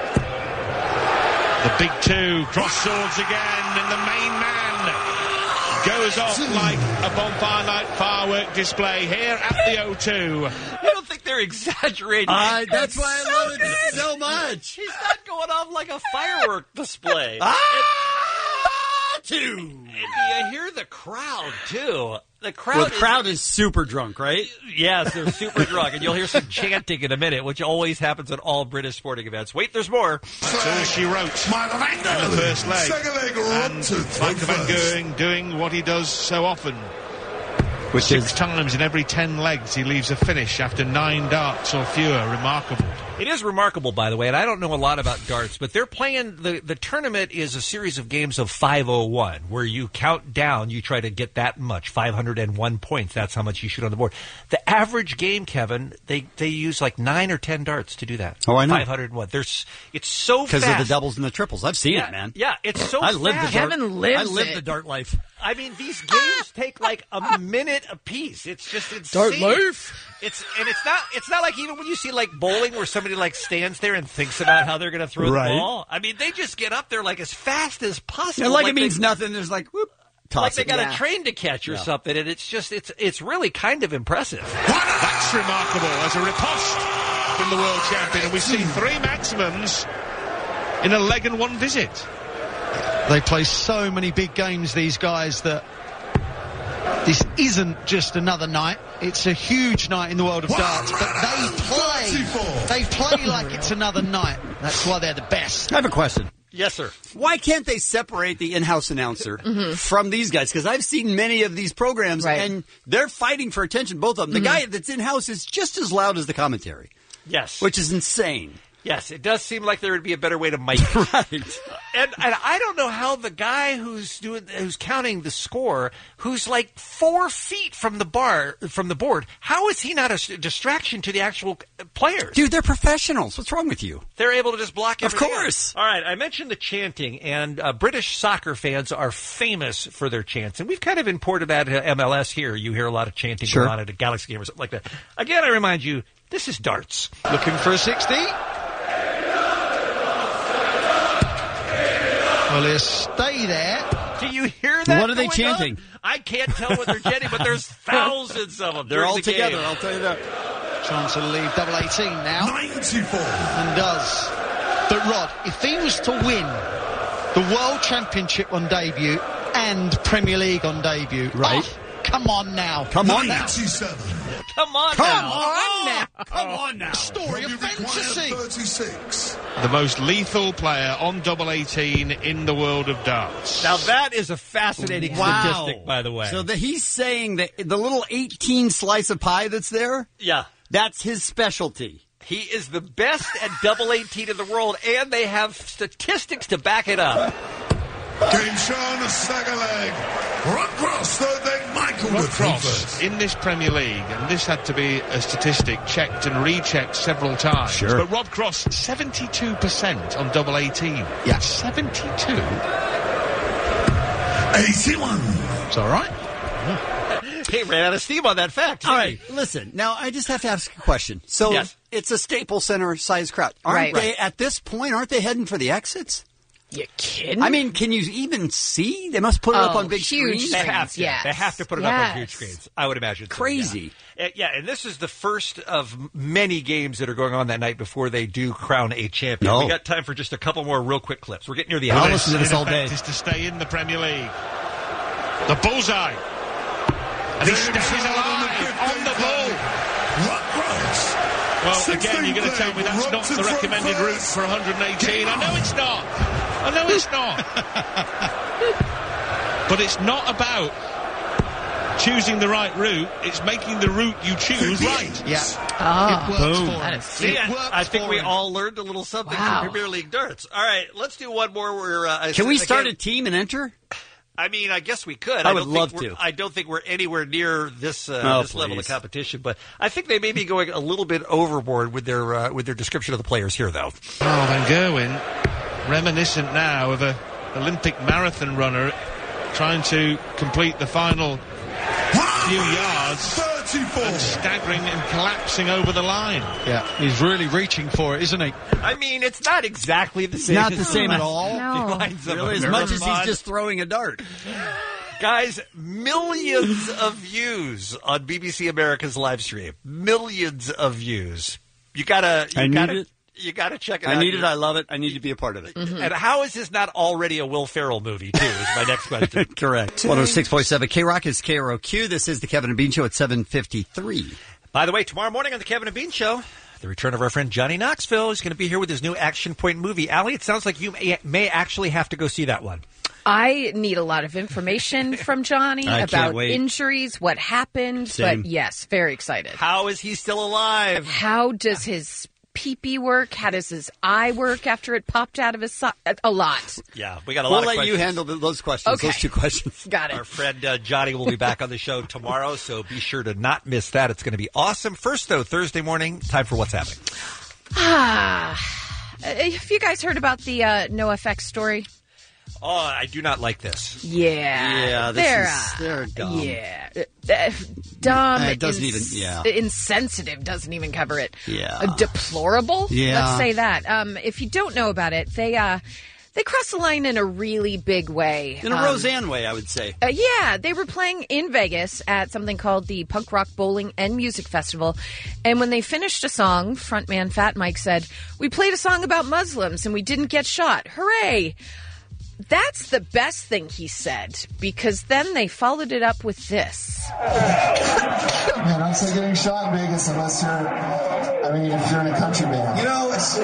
The big two cross swords again, and the main man goes off like a bonfire night firework display here at the O two. I don't think they're exaggerating. Uh, that's It's why I so love it good. so much. He's not going off like a firework display. Ah, two. And you hear the crowd, too. The crowd, Well, the crowd is super drunk, right? Yes, they're super drunk, and you'll hear some chanting in a minute, which always happens at all British sporting events. Wait, there's more. That's all she wrote in the first leg. And Michael Van Gerwen doing what he does so often. Which Six is times in every ten legs he leaves a finish after nine darts or fewer. Remarkable. It is remarkable, by the way, and I don't know a lot about darts, but they're playing, the, the tournament is a series of games of five oh one, where you count down, you try to get that much, five hundred one points, that's how much you shoot on the board. The average game, Kevin, they, they use like nine or ten darts to do that. Oh, I know. five hundred one. There's, it's so fast. because of the doubles and the triples. I've seen Yeah, it, man. yeah, it's so I live fast. the dart. Kevin lives I live it. the dart life. I mean, these games take like a minute apiece. It's just insane. Dart life? It's and it's not. It's not like even when you see like bowling where somebody like stands there and thinks about how they're going to throw Right. the ball. I mean, they just get up there like as fast as possible. And like, it they- means nothing. There's like, whoop, toss Like they it. got Yeah. a train to catch or Yeah. something, and it's just it's it's really kind of impressive. That's remarkable as a riposte from the world champion. And we've seen three maximums in a leg and one visit. They play so many big games, these guys, that this isn't just another night. It's a huge night in the world of darts, but they play. They play like it's another night. That's why they're the best. I have a question. Yes, sir. Why can't they separate the in-house announcer from these guys? Because I've seen many of these programs, Right. and they're fighting for attention, both of them. The guy that's in-house is just as loud as the commentary, Yes. which is insane. Yes, it does seem like there would be a better way to mic it. Right. And, and I don't know how the guy who's doing who's counting the score, who's like four feet from the bar from the board, how is he not a s- distraction to the actual players? Dude, they're professionals. What's wrong with you? They're able to just block Of everything out. course. All right, I mentioned the chanting, and uh, British soccer fans are famous for their chants, and we've kind of imported that to M L S here. You hear a lot of chanting Sure. going on at a Galaxy game or something like that. Again, I remind you, this is darts. Looking for a sixty. Well, he'll stay there. Do you hear that? What are they going chanting? on? I can't tell what they're chanting, but there's thousands of them. They're during all the together, game. I'll tell you that. Chance to leave double eighteen now. ninety-four. And does. But Rod, if he was to win the World Championship on debut and Premier League on debut, Right. oh, come on now. Come on now. Come on Come now. on now. Come on now. Story of fantasy. The most lethal player on double eighteen in the world of darts. Now that is a fascinating statistic, by the way. So the, he's saying that the little eighteen slice of pie that's there, yeah. that's his specialty. He is the best at double eighteen in the world, and they have statistics to back it up. Game Sean Sagaleg. Rob Cross, third leg, Michael Rob with Cross in this Premier League, and this had to be a statistic checked and rechecked several times. Sure. But Rob Cross, seventy-two percent on double eighteen. Yeah. seventy-two. eighty-one. It's all right. He ran out of steam on that fact. All right, listen. Now, I just have to ask a question. So Yes. it's a Staples Center size crowd. Aren't Right. they, at this point, aren't they heading for the exits? You kidding? I mean, can you even see? They must put it up Oh, on big huge screens. They screens, have to. yes. They have to put it up on huge Yes. screens. I would imagine. so, Crazy. yeah. Uh, yeah, and this is the first of many games that are going on that night before they do crown a champion. No. We got time for just a couple more real quick clips. We're getting near the I'll end. listen to this in all day. effect, is to stay in the Premier League. The bullseye. And he stays alive on the ball. Well, again, you're going to tell me that's not the recommended route for one hundred eighteen. I know it's not. I know it's not. But it's not about choosing the right route. It's making the route you choose right. Yeah. Oh, it works Boom. for that him. is See, deep. It I, works I think for we him. all learned a little something Wow. from Premier League darts. All right, let's do one more. Where uh, I Can we said- start again, a team and enter? I mean, I guess we could. I I would don't love think we're- to. I don't think we're anywhere near this uh, Oh, this level of please. competition, but I think they may be going a little bit overboard with their uh, with their description of the players here, though. Oh, Van Gerwen, reminiscent now of a Olympic marathon runner trying to complete the final few yards and staggering and collapsing over the line. Yeah, he's really reaching for it, isn't he? I mean, it's not exactly the same. Not as the same at all. No. the lines of Really, a as much as marathon. he's just throwing a dart. Guys, millions of views on B B C America's live stream. Millions of views. You gotta, you I need gotta, it. you gotta check it I out. need it. I love it. I need to be a part of it. And how is this not already a Will Ferrell movie, too, is my next question. Correct. one oh six point seven K-Rock is K R O Q. This is the Kevin and Bean Show at seven fifty-three. By the way, tomorrow morning on the Kevin and Bean Show, the return of our friend Johnny Knoxville is going to be here with his new Action Point movie. Allie, it sounds like you may, may actually have to go see that one. I need a lot of information from Johnny I can't about wait. injuries, what happened. Same. But yes, very excited. How is he still alive? How does his pee-pee work? How does his eye work after it popped out of his sock? A lot. Yeah, we got a We'll lot of let questions. you handle th- those questions, Okay. those two questions. Got it. Our friend uh, Johnny will be back on the show tomorrow, so be sure to not miss that. It's going to be awesome. First, though, Thursday morning, time for What's Happening. Ah, have you guys heard about the uh, NoFX story? Oh, I do not like this. Yeah, Yeah, this they're, is- uh, they're dumb. Yeah, Uh, dumb. Uh, it doesn't ins- even- yeah. Insensitive doesn't even cover it. Yeah. Uh, deplorable. Yeah. Let's say that. Um, if you don't know about it, they uh, they crossed the line in a really big way. In a Um, Roseanne way, I would say. Uh, yeah, they were playing in Vegas at something called the Punk Rock Bowling and Music Festival. And when they finished a song, frontman Fat Mike said, "We played a song about Muslims and we didn't get shot. Hooray!" That's the best thing he said, because then they followed it up with this. Man, I'm still getting shot in Vegas unless you're, I mean, if you're in a country band. You know, it's.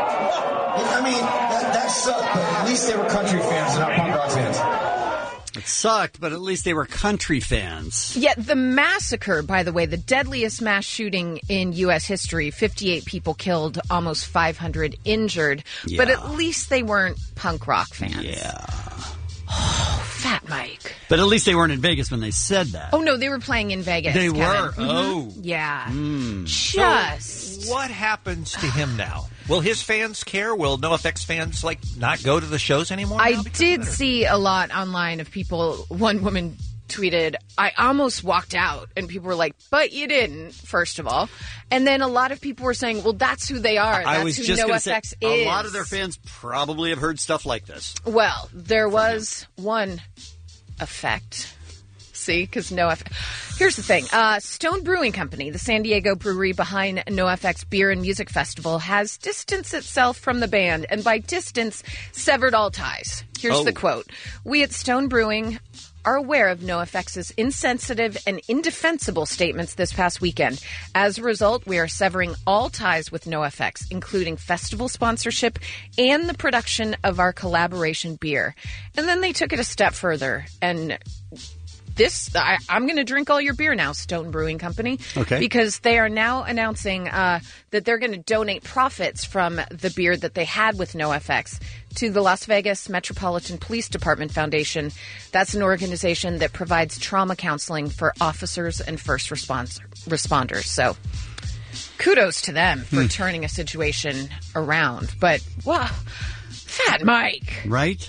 I mean, that, that sucked, but at least they were country fans and not punk rock fans. It sucked, but at least they were country fans. Yet the massacre, by the way, the deadliest mass shooting in U S history, fifty-eight people killed, almost five hundred injured. Yeah. But at least they weren't punk rock fans. Yeah. Oh, Fat Mike. But at least they weren't in Vegas when they said that. Oh, no, they were playing in Vegas. They Kevin. were? Mhm. Oh. Yeah. Mm. Just. So what happens to him now? Will his fans care? Will NoFX fans like not go to the shows anymore? I now because did of it? see a lot online of people. One woman tweeted, "I almost walked out," and people were like, "But you didn't." First of all, and then a lot of people were saying, "Well, that's who they are. That's I was who just going to say, NoFX is." a lot of their fans probably have heard stuff like this. Well, there was one effect. See, because NoFX. Here's the thing: uh, Stone Brewing Company, the San Diego brewery behind NoFX Beer and Music Festival, has distanced itself from the band, and by distance, severed all ties. Here's Oh. the quote: "We at Stone Brewing are aware of NoFX's insensitive and indefensible statements this past weekend. As a result, we are severing all ties with NoFX, including festival sponsorship and the production of our collaboration beer." And then they took it a step further and this, I, I'm going to drink all your beer now, Stone Brewing Company. Okay. Because they are now announcing uh, that they're going to donate profits from the beer that they had with NoFX to the Las Vegas Metropolitan Police Department Foundation. That's an organization that provides trauma counseling for officers and first response, responders. So kudos to them for Hmm. turning a situation around. But, wow, Fat Mike. Right?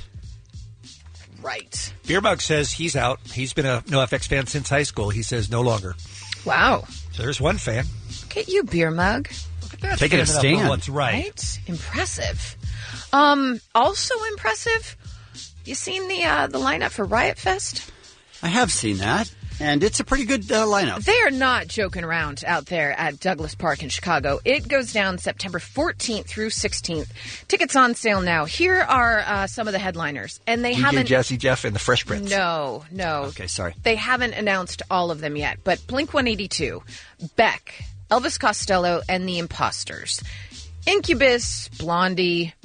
Right. Beermug says he's out. He's been a NoFX fan since high school. He says no longer. Wow. So there's one fan. Look at you, Beer Mug. That's Taking a standing up for stand. What's right. Right? Impressive. Um, also impressive. You seen the uh, the lineup for Riot Fest? I have seen that, and it's a pretty good uh, lineup. They are not joking around out there at Douglas Park in Chicago. It goes down September fourteenth through sixteenth. Tickets on sale now. Here are uh, some of the headliners, and they D J haven't. Jesse Jeff and the Fresh Prince. No, no. Okay, sorry. They haven't announced all of them yet, but Blink one eighty-two, Beck, Elvis Costello, and the Imposters, Incubus, Blondie,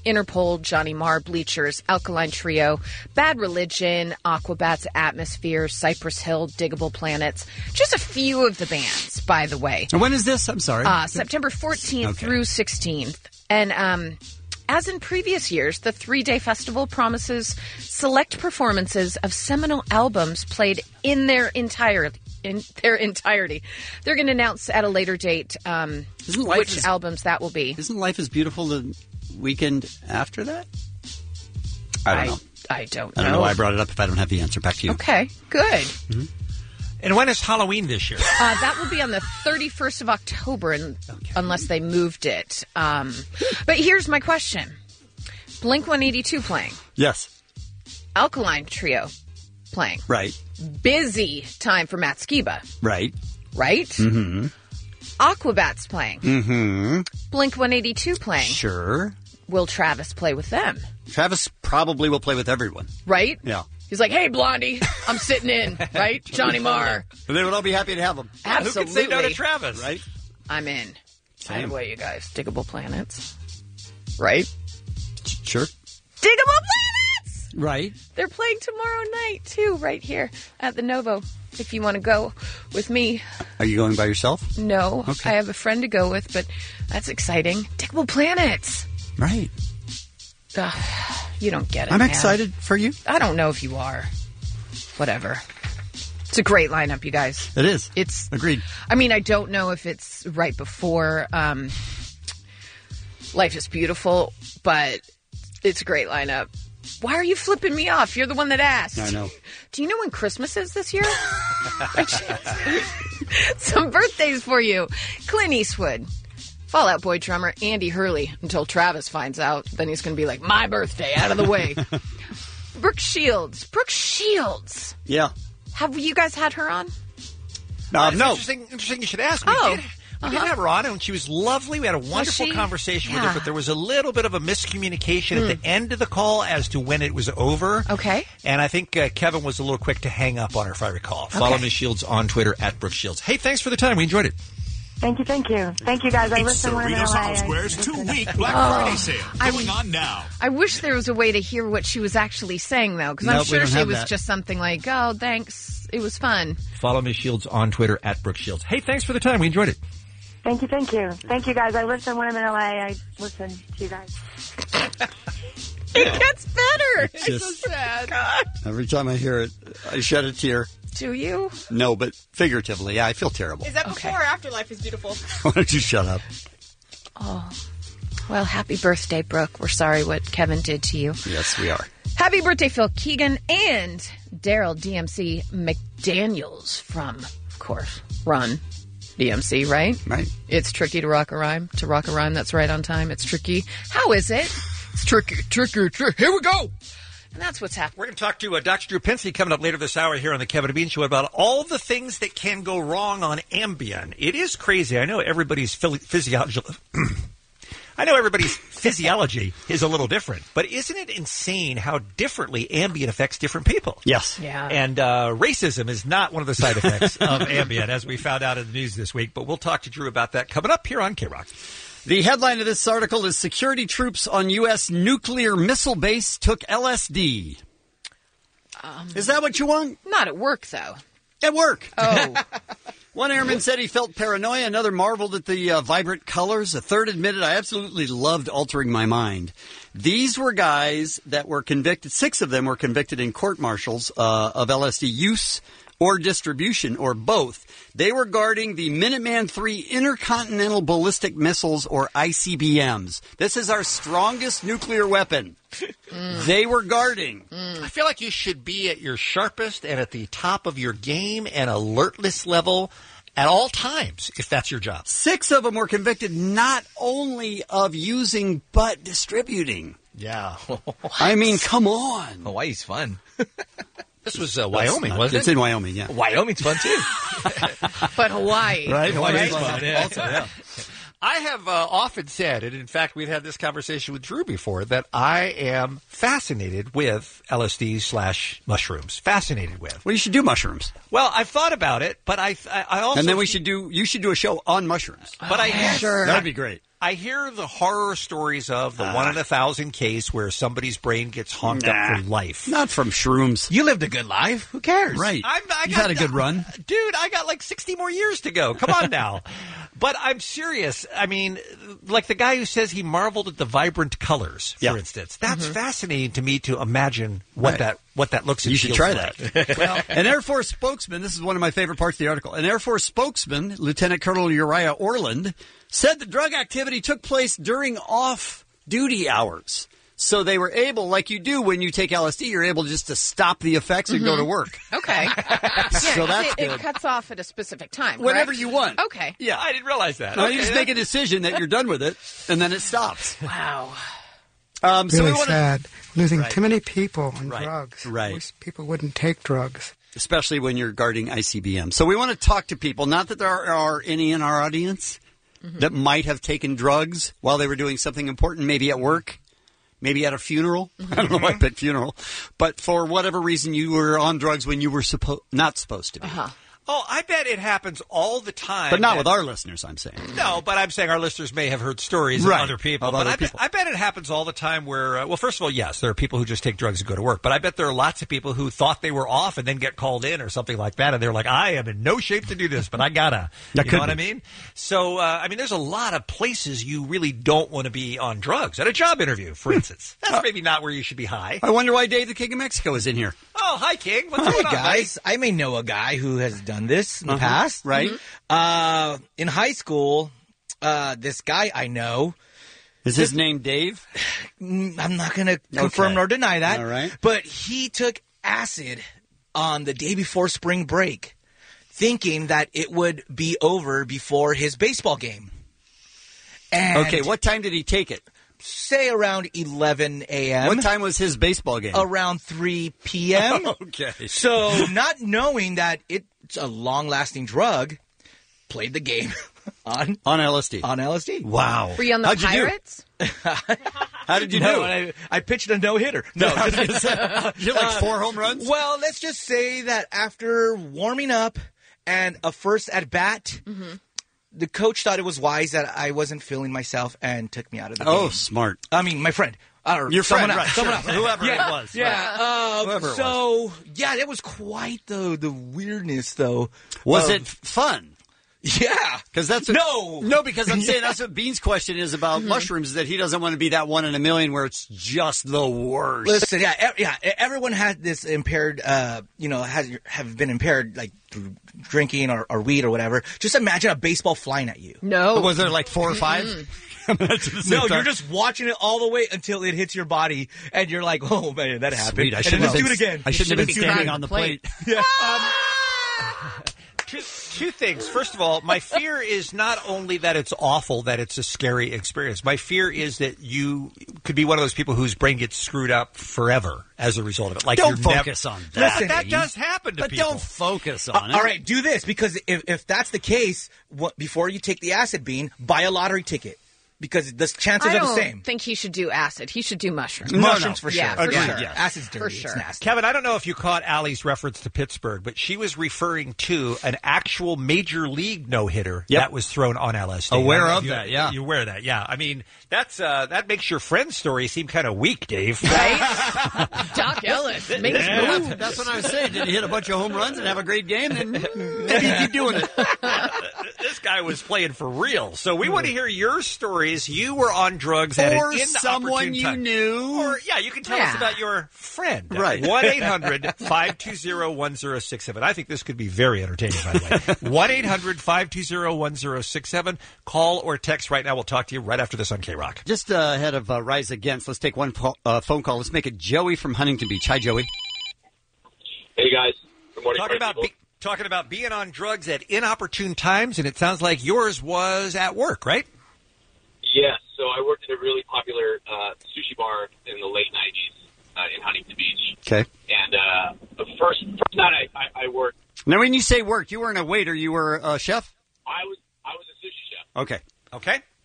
Interpol, Johnny Marr, Bleachers, Alkaline Trio, Bad Religion, Aquabats, Atmosphere, Cypress Hill, Diggable Planets. Just a few of the bands, by the way. And when is this? I'm sorry. Uh, September fourteenth Okay. through sixteenth. And um, as in previous years, the three-day festival promises select performances of seminal albums played in their entirety. In their entirety. They're going to announce at a later date um, Life which is- albums that will be. Isn't Life is Beautiful the weekend after that? I don't know. I don't I know. don't know why I brought it up if I don't have the answer. Back to you. Okay, good. And when is Halloween this year? Uh, that will be on the thirty-first of October, and, unless they moved it. Um, but here's my question. Blink one eighty-two playing. Yes. Alkaline Trio playing. Right. Busy time for Matt Skiba, Right. right? Mm-hmm. Aquabats playing. Mm-hmm. Blink one eighty-two playing. Sure. Will Travis play with them? Travis probably will play with everyone. Right? Yeah. He's like, hey, Blondie, I'm sitting in, right? Johnny Marr. But they would all be happy to have him. Absolutely. Who could say no to Travis? Right? I'm in. By Same. the way, you guys, Diggable Planets. Right? Sure. Diggable Planets! Right. They're playing tomorrow night, too, right here at the Novo. If you want to go with me. Are you going by yourself? No. Okay. I have a friend to go with, but that's exciting. Diggable Planets. Right. Ugh, you don't get it, I'm man. excited for you. I don't know if you are. Whatever. It's a great lineup, you guys. It is. It's Agreed. I mean, I don't know if it's right before um, Life is Beautiful, but it's a great lineup. Why are you flipping me off? You're the one that asked. I know. Do you know when Christmas is this year? Some birthdays for you. Clint Eastwood. Fall Out Boy drummer Andy Hurley, until Travis finds out. Then he's going to be like, my birthday, out of the way. Brooke Shields. Brooke Shields. Yeah. Have you guys had her on? Uh, It's no. Interesting, interesting you should ask. We, Oh. did, we did have her on, and she was lovely. We had a wonderful she? conversation with Yeah. her, but there was a little bit of a miscommunication Hmm. at the end of the call as to when it was over. Okay. And I think uh, Kevin was a little quick to hang up on her, if I recall. Follow Miz Shields on Twitter, at Brooke Shields. Hey, thanks for the time. We enjoyed it. Thank you, thank you. Thank you, guys. I listen when I'm in L A. I Square's listen. two-week Black Oh, Friday sale I- going on now. I wish there was a way to hear what she was actually saying, though, because I'm Nope, we sure don't she have was that. just something like, oh, thanks. It was fun. Follow Miz Shields on Twitter, at Brooke Shields. Hey, thanks for the time. We enjoyed it. Thank you, thank you. Thank you, guys. I listen when I'm in L A. I listen to you guys. It gets better. It's It's, just- so sad. Every time I hear it, I shed a tear. Do you? No, but figuratively, yeah, I feel terrible. Is that before or after Life is Beautiful? Why don't you shut up? Oh. Well, happy birthday, Brooke. We're sorry what Kevin did to you. Yes, we are. Happy birthday, Phil Keegan and Daryl D M C McDaniels from, of course, Run D M C, right? Right. It's tricky to rock a rhyme. To rock a rhyme that's right on time. It's tricky. How is it? It's tricky, tricky, tricky. Here we go. And that's what's happening. We're going to talk to uh, Doctor Drew Pinsky coming up later this hour here on the Kevin and Bean Show about all the things that can go wrong on Ambien. It is crazy. I know everybody's phys- physiology. I know everybody's physiology is a little different, but isn't it insane how differently Ambien affects different people? Yes. Yeah. And uh, racism is not one of the side effects of Ambien, as we found out in the news this week. But we'll talk to Drew about that coming up here on K-Rock. The headline of this article is Security Troops on U S Nuclear Missile Base Took L S D. Um, Is that what you want? Not at work, though. At work. Oh. One airman said he felt paranoia. Another marveled at the uh, vibrant colors. A third admitted, I absolutely loved altering my mind. These were guys that were convicted. Six of them were convicted in court-martials uh, of L S D use or distribution, or both. They were guarding the Minuteman three Intercontinental Ballistic Missiles, or I C B Ms. This is our strongest nuclear weapon. Mm. They were guarding. Mm. I feel like you should be at your sharpest and at the top of your game and alertness level at all times, if that's your job. Six of them were convicted not only of using, but distributing. Yeah. I mean, come on. Hawaii's fun. This was uh, Wyoming, not, wasn't it's it? It's in Wyoming, yeah. Wyoming's fun, too. But Hawaii. Right? Hawaii's Hawaii's fun, yeah. Also, yeah. I have uh, often said, and in fact, we've had this conversation with Drew before, that I am fascinated with L S D slash mushrooms. Fascinated with. Well, you should do mushrooms. Well, I've thought about it, but I, I, I also and then we should do. You should do a show on mushrooms. But I hear, sure that'd be great. I hear the horror stories of the uh, one in a thousand case where somebody's brain gets honked nah, up for life. Not from shrooms. You lived a good life. Who cares? Right. I'm, I You've got, had a good run. Dude, I got like sixty more years to go. Come on now. But I'm serious. I mean, like the guy who says he marveled at the vibrant colors, for yeah. instance. That's mm-hmm. fascinating to me to imagine what right. that what that looks and You should feels try like. that. Well, an Air Force spokesman, this is one of my favorite parts of the article. An Air Force spokesman, Lieutenant Colonel Uriah Orland, said the drug activity took place during off-duty hours. So they were able, like you do when you take L S D, you're able just to stop the effects and mm-hmm. go to work. Okay. yeah, so that's it, good. It cuts off at a specific time, whenever correct? you want. Okay. Yeah, I didn't realize that. No, okay. you just make a decision that you're done with it, and then it stops. Wow. Um, so really we wanna... sad. Losing right. too many people on right. drugs. Right. Most people wouldn't take drugs. Especially when you're guarding I C B M. So we want to talk to people, not that there are, are any in our audience mm-hmm. that might have taken drugs while they were doing something important, maybe at work, maybe at a funeral. Mm-hmm. I don't know why I picked funeral. But for whatever reason, you were on drugs when you were suppo- not supposed to be. Uh-huh. Oh, I bet it happens all the time. But not that, with our listeners, I'm saying. No, but I'm saying our listeners may have heard stories right. of other people. Of but other I, people. Bet, I bet it happens all the time where, uh, well, first of all, yes, there are people who just take drugs and go to work. But I bet there are lots of people who thought they were off and then get called in or something like that. And they're like, I am in no shape to do this, but I gotta. That you could know what be. I mean? So, uh, I mean, there's a lot of places you really don't want to be on drugs. At a job interview, for instance. That's maybe not where you should be high. I wonder why Dave the King of Mexico is in here. Oh, hi, King. What's Hi, going on, guys. I may know a guy who has done this in the uh-huh. past. Right. Mm-hmm. Uh, in high school, uh, this guy I know. Is his name Dave? I'm not going to confirm okay. nor deny that. All right. But he took acid on the day before spring break, thinking that it would be over before his baseball game. And okay, what time did he take it? Say around eleven a.m. What time was his baseball game? Around three p.m. Okay. So, not knowing that it's a long-lasting drug, played the game on on L S D. On L S D. Wow. Were you on the How'd Pirates? You How did you no, do? I, I pitched a no-hitter. No, you had like four home runs? Well, let's just say that after warming up and a first at-bat, mm-hmm. the coach thought it was wise that I wasn't feeling myself and took me out of the oh, game. Oh, smart. I mean, my friend. Or Your friend, someone right. else. Someone sure. else. Whoever yeah, it was. Yeah. Right. Uh, Whoever it so, was. yeah, it was quite the, the weirdness, though. Was um, it fun? Yeah. Because that's what, no. No, because I'm saying that's what Bean's question is about mm-hmm. mushrooms, is that he doesn't want to be that one in a million where it's just the worst. Listen, yeah, e- yeah, everyone had this impaired, uh, you know, has have been impaired, like, through drinking or, or weed or whatever. Just imagine a baseball flying at you. No. Was there like four or five? Mm-hmm. No, you're just watching it all the way until it hits your body, and you're like, oh, man, that happened. Sweet. I and should then have just been, do it again. I shouldn't have been standing on the plate. plate. Yeah. Um, two, two things. First of all, my fear is not only that it's awful, that it's a scary experience. My fear is that you could be one of those people whose brain gets screwed up forever as a result of it. Like, don't you're focus never, on that. Listen, that does happen to but people. But don't focus on uh, it. All right, do this, because if, if that's the case, what, before you take the acid bean, buy a lottery ticket. Because the chances I are the don't same. think he should do acid. He should do mushrooms. No, mushrooms no. for sure. Yeah, for yeah. sure. Yeah. Acid's dirty. For sure. It's nasty. Kevin, I don't know if you caught Allie's reference to Pittsburgh, but she was referring to an actual major league no-hitter yep. that was thrown on L S D. Aware of you, that, yeah. You're aware of that, yeah. I mean, that's uh, that makes your friend's story seem kind of weak, Dave. Right? Doc Ellis. Make yeah, moves. that's, that's what I was saying. Did he hit a bunch of home runs and have a great game? Then maybe keep doing it. This guy was playing for real. So we want to hear your stories. You were on drugs at or an someone you time. knew. Or, yeah, you can tell yeah. us about your friend. Right. one eight hundred five two zero one zero six seven. I think this could be very entertaining, by the way. one eight hundred five two zero one zero six seven. Call or text right now. We'll talk to you right after this on K-Rock. Just uh, ahead of uh, Rise Against, let's take one po- uh, phone call. Let's make it Joey from Huntington Beach. Hi, Joey. Hey, guys. Good morning. Talking about, be- talking about being on drugs at inopportune times, and it sounds like yours was at work, right? Yes. So I worked at a really popular uh, sushi bar in the late nineties uh, in Huntington Beach. Okay. And uh, the first, first night I, I, I worked. Now, when you say work, you weren't a waiter. You were a chef? I was I was a sushi chef. Okay. Okay.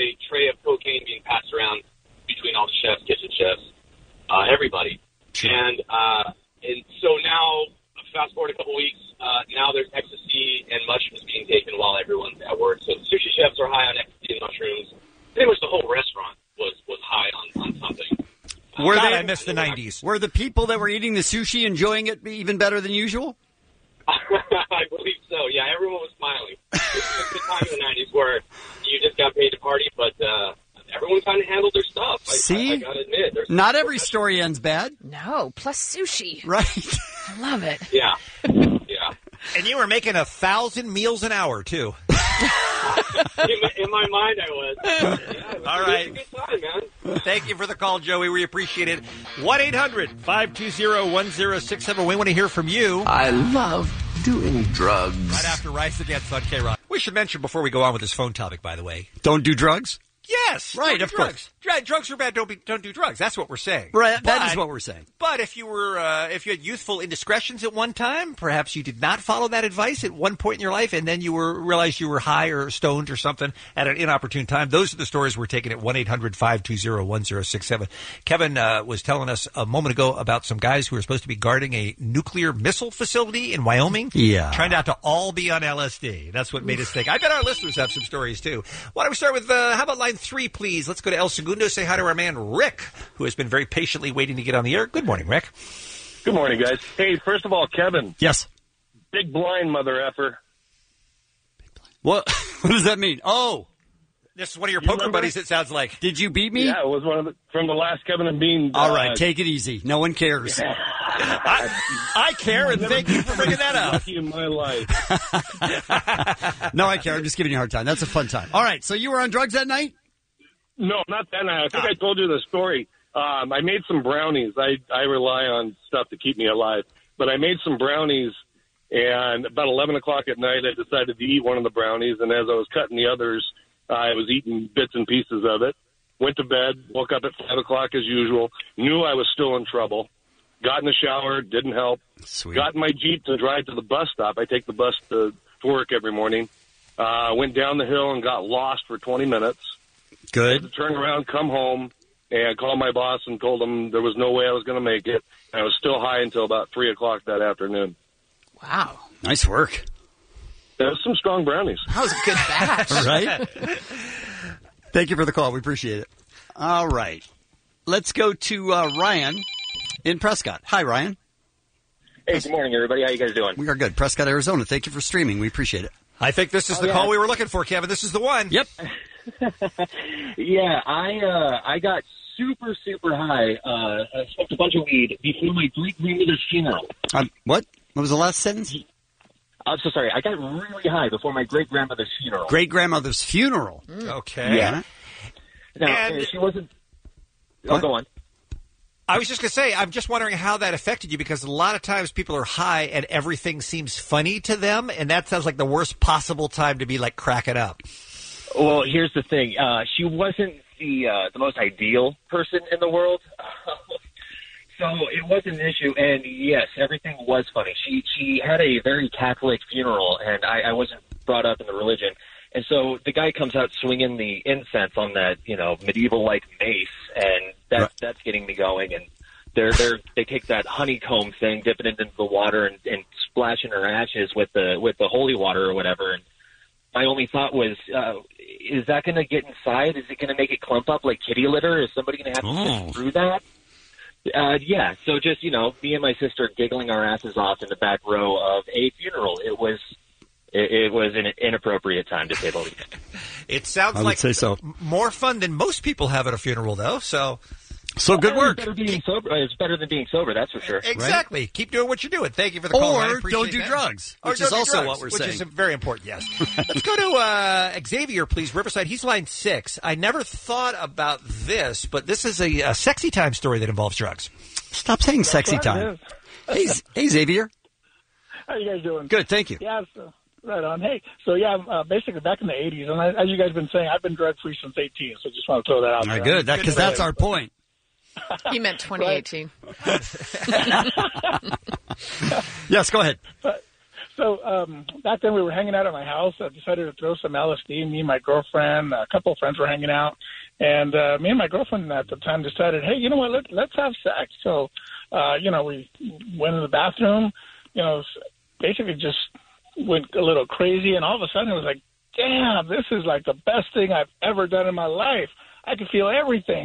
a tray of cocaine being passed around between all the chefs, kitchen chefs, uh, everybody. And, uh, and so now, fast forward a couple weeks, uh, now there's ecstasy and mushrooms being taken while everyone's at work. So the sushi chefs are high on ecstasy and mushrooms. Pretty much the whole restaurant was, was high on, on something. Were God, they, I miss the nineties. Were the people that were eating the sushi enjoying it even better than usual? I believe so. Yeah, everyone was smiling. It was the time in the nineties where you just got paid to party, but uh, everyone kind of handled their stuff. I, See? I, I gotta admit. There's Not every story ends bad. No, plus sushi. Right. I love it. Yeah. Yeah. And you were making a thousand meals an hour, too. in, my, in my mind, I was. Yeah, it was All it right. was a good time, man. Thank you for the call, Joey. We appreciate it. one eight hundred five two zero one zero six seven. We want to hear from you. I love doing drugs. Right after Rice Against on K-Rock. We should mention before we go on with this phone topic, by the way. Don't do drugs? Yes. Right, don't do of drugs. course. Dr- Drugs are bad. Don't be, don't do drugs. That's what we're saying. Right, that But- is what we're saying. But if you were, uh, if you had youthful indiscretions at one time, perhaps you did not follow that advice at one point in your life, and then you were realized you were high or stoned or something at an inopportune time. Those are the stories we're taking at one eight hundred five two zero one zero six seven. Kevin uh, was telling us a moment ago about some guys who were supposed to be guarding a nuclear missile facility in Wyoming. Yeah. Turned out to all be on L S D. That's what made us think. I bet our listeners have some stories too. Why don't we start with, uh, how about line three, please? Let's go to El Segundo. Say hi to our man Rick, who has been very patiently waiting to get on the air. Good morning, Rick. Good morning, guys. Hey, first of all, Kevin. Yes. Big blind mother effer. What? What does that mean? Oh. This is one of your You poker remember? buddies, it sounds like. Did you beat me? Yeah, it was one of the, from the last Kevin and Bean. All uh, right, take it easy. No one cares. I, I care, and thank you for bringing that up. Lucky in my life. No, I care. I'm just giving you a hard time. That's a fun time. All right, so you were on drugs that night? No, not that night. I think I told you the story. Um, I made some brownies. I, I rely on stuff to keep me alive. But I made some brownies, and about eleven o'clock at night, I decided to eat one of the brownies. And as I was cutting the others, I was eating bits and pieces of it. Went to bed, woke up at five o'clock as usual, knew I was still in trouble. Got in the shower, didn't help. Sweet. Got in my Jeep to drive to the bus stop. I take the bus to, to work every morning. Uh, went down the hill and got lost for twenty minutes. Good. Had to turn around, come home, and call my boss and told him there was no way I was going to make it. And I was still high until about three o'clock that afternoon. Wow. Nice work. There was some strong brownies. That was a good batch. Right? Thank you for the call. We appreciate it. All right. Let's go to uh, Ryan in Prescott. Hi, Ryan. Hey, good morning, everybody. How you guys doing? We are good. Prescott, Arizona. Thank you for streaming. We appreciate it. I think this is Oh, the yeah. call we were looking for, Kevin. This is the one. Yep. Yeah, I uh, I got super, super high. Uh, I smoked a bunch of weed before my great grandmother's funeral. Um, what? What was the last sentence? I'm so sorry. I got really high before my great grandmother's funeral. Great grandmother's funeral. Okay. Yeah. Now, And- uh, she wasn't. Oh, What? go on. I was just going to say, I'm just wondering how that affected you, because a lot of times people are high and everything seems funny to them, and that sounds like the worst possible time to be like cracking up. Well, here's the thing. Uh, she wasn't the uh, the most ideal person in the world, so it wasn't an issue. And yes, everything was funny. She she had a very Catholic funeral, and I, I wasn't brought up in the religion. And so the guy comes out swinging the incense on that, you know, medieval-like mace, and that's Right. that's getting me going. And they're they're they take that honeycomb thing, dip it into the water, and, and splash in her ashes with the with the holy water or whatever. And my only thought was, uh, is that going to get inside? Is it going to make it clump up like kitty litter? Is somebody going to have to Oh. sit through that? Uh, yeah. So just you know, me and my sister giggling our asses off in the back row of a funeral. It was. It, it was an inappropriate time, to say the least. It sounds I would like say so. m- more fun than most people have at a funeral, though. So So good Well, work. It's better, being sober. It's better than being sober, that's for sure. exactly, keep doing what you're doing. Thank you for the call. Ryan. Or Appreciate don't do that. drugs, Or which don't is do also drugs, what we're which saying. is very important. Yes. Let's go to uh, Xavier, please. Riverside. He's line six. I never thought about this, but this is a, a sexy time story that involves drugs. Stop saying sexy what it time. Hey, Z- hey, Xavier. How you guys doing? Good, thank you. Yeah, so, right on. Hey, so yeah, uh, basically back in the eighties, and I, as you guys have been saying, I've been drug free since eighteen. So just want to throw that out All right, there. good. Because that's our point. He meant twenty eighteen. Yes, go ahead. But, So um, back then we were hanging out at my house. I decided to throw some L S D. Me and my girlfriend, a couple of friends were hanging out. And uh, me and my girlfriend at the time decided, hey, you know what, Let, let's have sex. So, uh, you know, we went in the bathroom, you know, basically just went a little crazy. And all of a sudden it was like, damn, this is like the best thing I've ever done in my life. I can feel everything.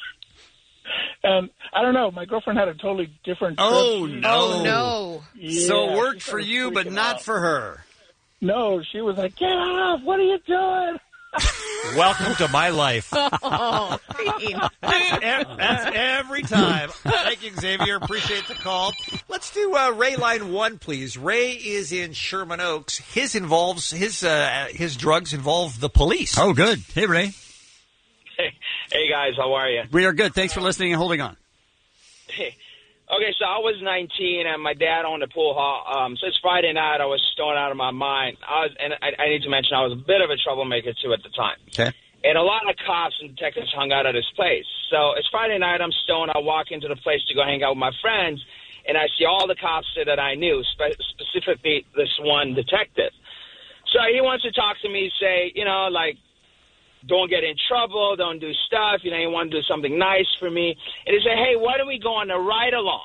And I don't know, my girlfriend had a totally different trip. Oh, no. Oh, no. Yeah, so it worked she for started you, but freaking not out. for her. No, she was like, get off, what are you doing? Welcome to my life. Oh, Dean. That's every time. Thank you, Xavier. Appreciate the call. Let's do uh, Ray line one, please. Ray is in Sherman Oaks. His involves his uh, his drugs involve the police. Oh, good. Hey, Ray. Hey, hey guys, how are you? We are good. Thanks for listening and holding on. Hey. Okay, so I was nineteen, and my dad owned a pool hall. Um, so it's Friday night. I was stoned out of my mind. I was, and I, I need to mention I was a bit of a troublemaker, too, at the time. Okay. And a lot of cops and detectives hung out at his place. So it's Friday night. I'm stoned. I walk into the place to go hang out with my friends, and I see all the cops there that I knew, spe- specifically this one detective. So he wants to talk to me, say, you know, like, don't get in trouble, don't do stuff, you know, you want to do something nice for me. And he said, hey, why don't we go on a ride-along?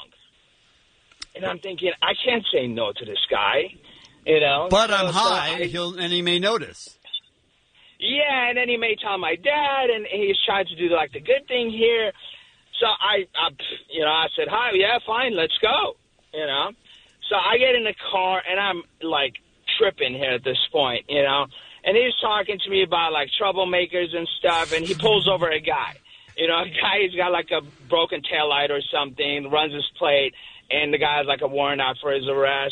And I'm thinking, I can't say no to this guy, you know. But so, I'm so high, I, he'll, and he may notice. Yeah, and then he may tell my dad, and he's trying to do, like, the good thing here. So I, I you know, I said, hi, yeah, fine, let's go, you know. So I get in the car, and I'm, like, tripping here at this point, you know. And he's talking to me about, like, troublemakers and stuff, and he pulls over a guy. You know, a guy, he's got, like, a broken taillight or something, runs his plate, and the guy has, like, a warrant out for his arrest,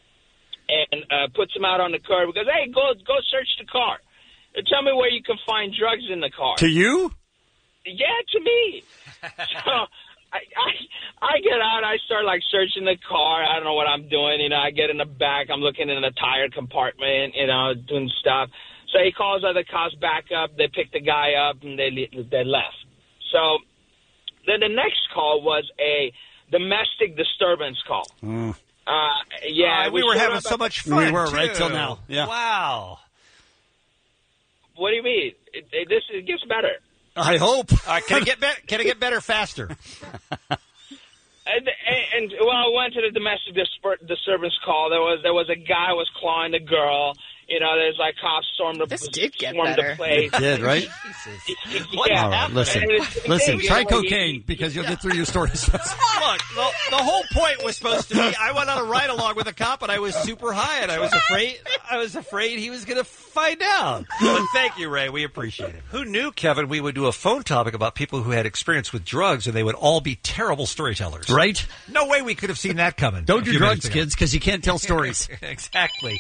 and uh, puts him out on the curb. He goes, hey, go go search the car. Tell me where you can find drugs in the car. To you? Yeah, to me. So I, I I get out, I start, like, searching the car. I don't know what I'm doing. You know, I get in the back. I'm looking in the tire compartment, you know, doing stuff. So he calls other cops back up. They pick the guy up, and they they left. So then the next call was a domestic disturbance call. Mm. Uh, yeah, Uh, we, were showed having up so at- much fun. We were, too. right till now. Yeah. Wow. What do you mean? It, it, this it gets better. I hope. Uh, can it get better? Can it get better faster? And, and, and well, I went to the domestic disper- disturbance call. There was there was a guy who was clawing the girl. You know, there's like cops stormed the, This did get stormed better. the place. It did, right? Yeah. All right, listen. And it's- Listen, it's- try it's- cocaine because you'll get through your stories. Look, the, the whole point was supposed to be I went on a ride along with a cop and I was super high and I was afraid I was afraid he was going to find out. But thank you, Ray. We appreciate it. Who knew, Kevin, we would do a phone topic about people who had experience with drugs and they would all be terrible storytellers. Right? No way we could have seen that coming. Don't a do few drugs, minutes ago. kids, because you can't tell stories. Exactly.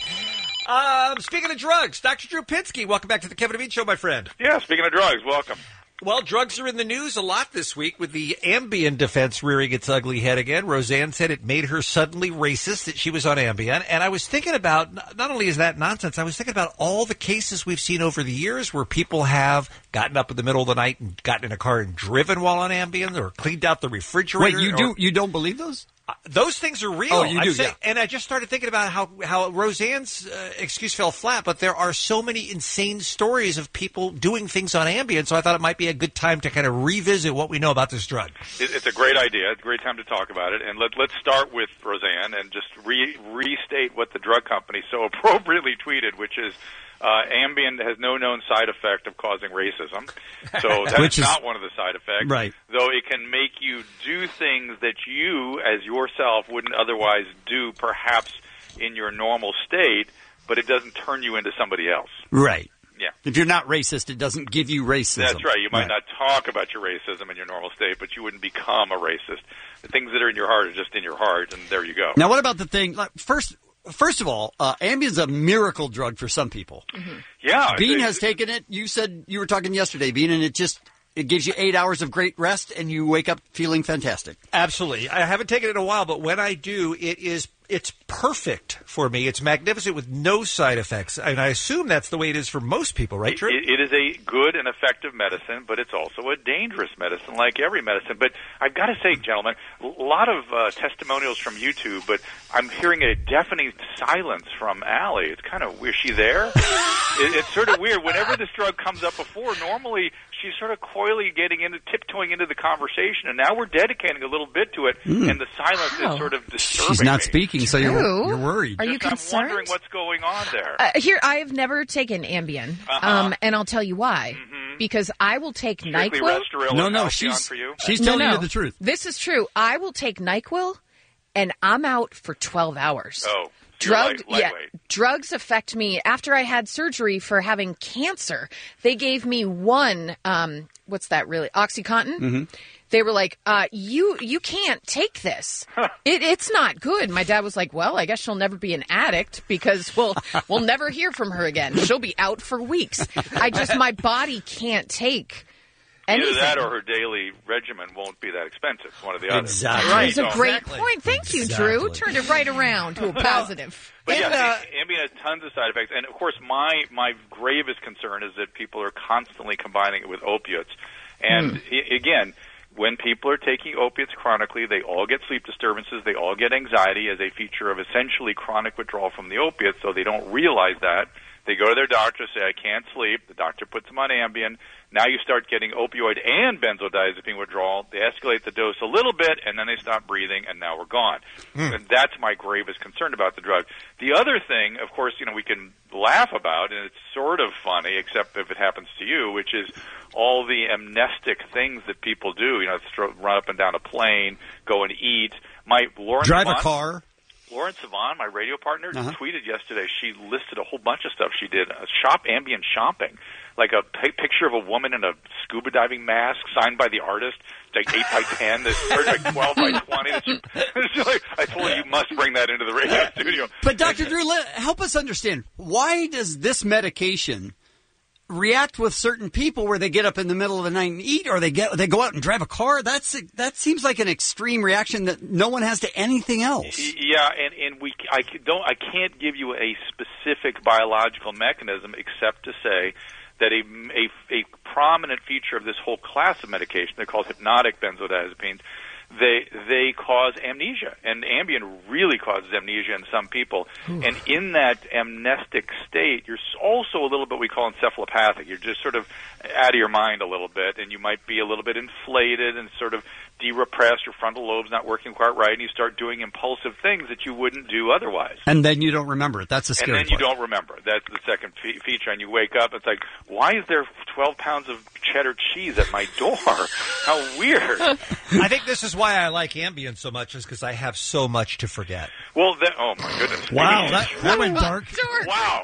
Um, speaking of drugs, Doctor Drew Pinsky, welcome back to the Kevin and Bean Show, my friend. Yeah, speaking of drugs, welcome. Well, drugs are in the news a lot this week with the Ambien defense rearing its ugly head again. Roseanne said it made her suddenly racist that she was on Ambien. And I was thinking about, not only is that nonsense, I was thinking about all the cases we've seen over the years where people have gotten up in the middle of the night and gotten in a car and driven while on Ambien or cleaned out the refrigerator. Wait, you or- do you don't believe those? Uh, those things are real. Oh, you I'd do, say- yeah. And I just started thinking about how, how Roseanne's uh, excuse fell flat, but there are so many insane stories of people doing things on Ambien, so I thought it might be a good time to kind of revisit what we know about this drug. It, it's a great idea. It's a great time to talk about it. And let, let's start with Roseanne and just re, restate what the drug company so appropriately tweeted, which is uh, Ambien has no known side effect of causing racism. So that's Which is- not one of the side effects. Right. Though it can make you do things that you, as yourself, wouldn't otherwise do perhaps in your normal state, but it doesn't turn you into somebody else. Right. Yeah. If you're not racist, it doesn't give you racism. That's right. You might Right. not talk about your racism in your normal state, but you wouldn't become a racist. The things that are in your heart are just in your heart, and there you go. Now, what about the thing? Like, first, first of all, uh, Ambien's a miracle drug for some people. Yeah. Bean it- has taken it. You said you were talking yesterday, Bean, and it just it gives you eight hours of great rest, and you wake up feeling fantastic. Absolutely. I haven't taken it in a while, but when I do, it is it's perfect for me. It's magnificent with no side effects. And I assume that's the way it is for most people, right, Drew? It, it is a good and effective medicine, but it's also a dangerous medicine, like every medicine. But I've got to say, gentlemen, a lot of uh, testimonials from YouTube, but I'm hearing a deafening silence from Allie. It's kind of weird. Is she there? it, it's sort of weird. Whenever this drug comes up before, normally she's sort of coyly getting into, tiptoeing into the conversation, and now we're dedicating a little bit to it, Mm. and the silence Wow. is sort of disturbing She's not me. speaking, so you're, Drew, you're worried. Are you Just, concerned? I'm wondering what's going on there. Uh, here, I have never taken Ambien, Uh-huh. um, and I'll tell you why. Mm-hmm. Because I will take Strictly NyQuil. Restoril No, and no, Halcyon she's- for you? she's No, telling no. you the truth. This is true. I will take NyQuil, and I'm out for twelve hours. Oh. Drug, light- yeah, lightweight. drugs affect me. After I had surgery for having cancer, they gave me one. Um, what's that really? OxyContin. Mm-hmm. They were like, uh, "You, you can't take this. It, it's not good." My dad was like, "Well, I guess she'll never be an addict because we'll, we'll never hear from her again. She'll be out for weeks." I just, my body can't take anything. Either that or her daily regimen won't be that expensive. One or the other. Exactly. That is a So- great Exactly. point. Thank you, Drew. Exactly. Turned it right around to a positive. But yeah, And, uh, Ambien has tons of side effects, and of course, my my gravest concern is that people are constantly combining it with opiates. And I- again, when people are taking opiates chronically, they all get sleep disturbances, they all get anxiety as a feature of essentially chronic withdrawal from the opiates. So they don't realize that. They go to their doctor, say, "I can't sleep." The doctor puts them on Ambien. Now you start getting opioid and benzodiazepine withdrawal. They escalate the dose a little bit, and then they stop breathing, and now we're gone. And that's my gravest concern about the drug. The other thing, of course, you know, we can laugh about, and it's sort of funny, except if it happens to you, which is all the amnestic things that people do. You know, throw, run up and down a plane, go and eat. My Lawrence Drive a Vaughn- car. Lauren Savan, my radio partner, Uh-huh. tweeted yesterday. She listed a whole bunch of stuff she did. Uh, shop Ambient shopping, like a p- picture of a woman in a scuba diving mask signed by the artist, like eight by ten, this or like twelve by twenty. That she, it's like, I told her, you must bring that into the radio studio. But Doctor Drew, let, help us understand, why does this medication react with certain people where they get up in the middle of the night and eat, or they get they go out and drive a car? That's that seems like an extreme reaction that no one has to anything else. Yeah, and and we I c- don't I can't give you a specific biological mechanism except to say that a, a, a prominent feature of this whole class of medication, they're called hypnotic benzodiazepines, they they cause amnesia, and Ambien really causes amnesia in some people. And in that amnestic state, you're also a little bit we call encephalopathic. You're just sort of out of your mind a little bit, and you might be a little bit inflated and sort of de-repressed. Your frontal lobe's not working quite right, and you start doing impulsive things that you wouldn't do otherwise. And then you don't remember it. That's a And scary then you part. don't remember. That's the second fe- feature. And you wake up, it's like, why is there twelve pounds of cheddar cheese at my door? How weird. I think this is why I like Ambien so much, is because I have so much to forget. Well, then, oh my goodness. Wow, that, that went dark. Wow.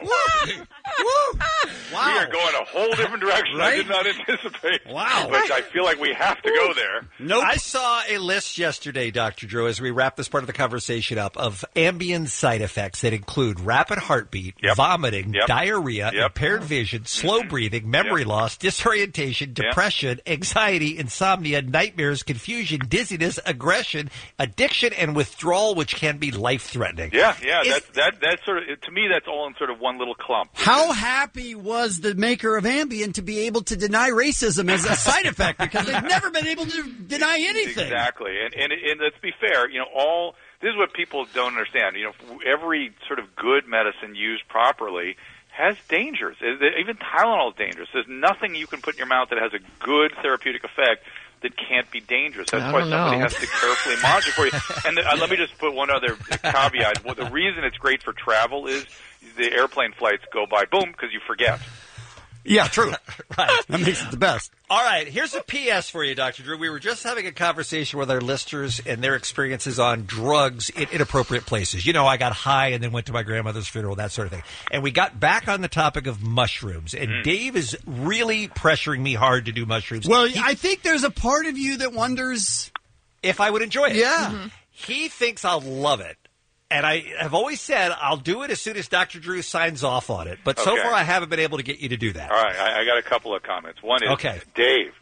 We are going a whole different direction. I did not anticipate. Wow. But I feel like we have to go there. Nope. I saw a list yesterday, Doctor Drew, as we wrap this part of the conversation up, of Ambien side effects that include rapid heartbeat, vomiting, Yep. diarrhea, Yep. impaired vision, slow breathing, memory loss, disorientation, depression, anxiety, insomnia, nightmares, confusion, dizziness, aggression, addiction, and withdrawal, which can be life-threatening. Yeah, yeah. Is- That, that, that's sort of, to me, that's all in sort of one little clump. How happy was the maker of Ambien to be able to deny racism as a side effect, because they've never been able to deny anything. Exactly, and, and and let's be fair. You know, all this is what people don't understand. You know, every sort of good medicine used properly has dangers. Even Tylenol is dangerous. There's nothing you can put in your mouth that has a good therapeutic effect that can't be dangerous. That's I why don't somebody know. has to carefully monitor for you. And the, uh, let me just put one other caveat. Well, the reason it's great for travel is the airplane flights go by, boom, because you forget. Yeah, true. Right. That makes it the best. All right, here's a P S for you, Doctor Drew. We were just having a conversation with our listeners and their experiences on drugs in inappropriate places. You know, I got high and then went to my grandmother's funeral, that sort of thing. And we got back on the topic of mushrooms. And Mm. Dave is really pressuring me hard to do mushrooms. Well, He- I think there's a part of you that wonders if I would enjoy it. Yeah. Mhm. He thinks I'll love it. And I have always said I'll do it as soon as Doctor Drew signs off on it. But so Okay. far, I haven't been able to get you to do that. All right, I, I got a couple of comments. One is, Okay. Dave,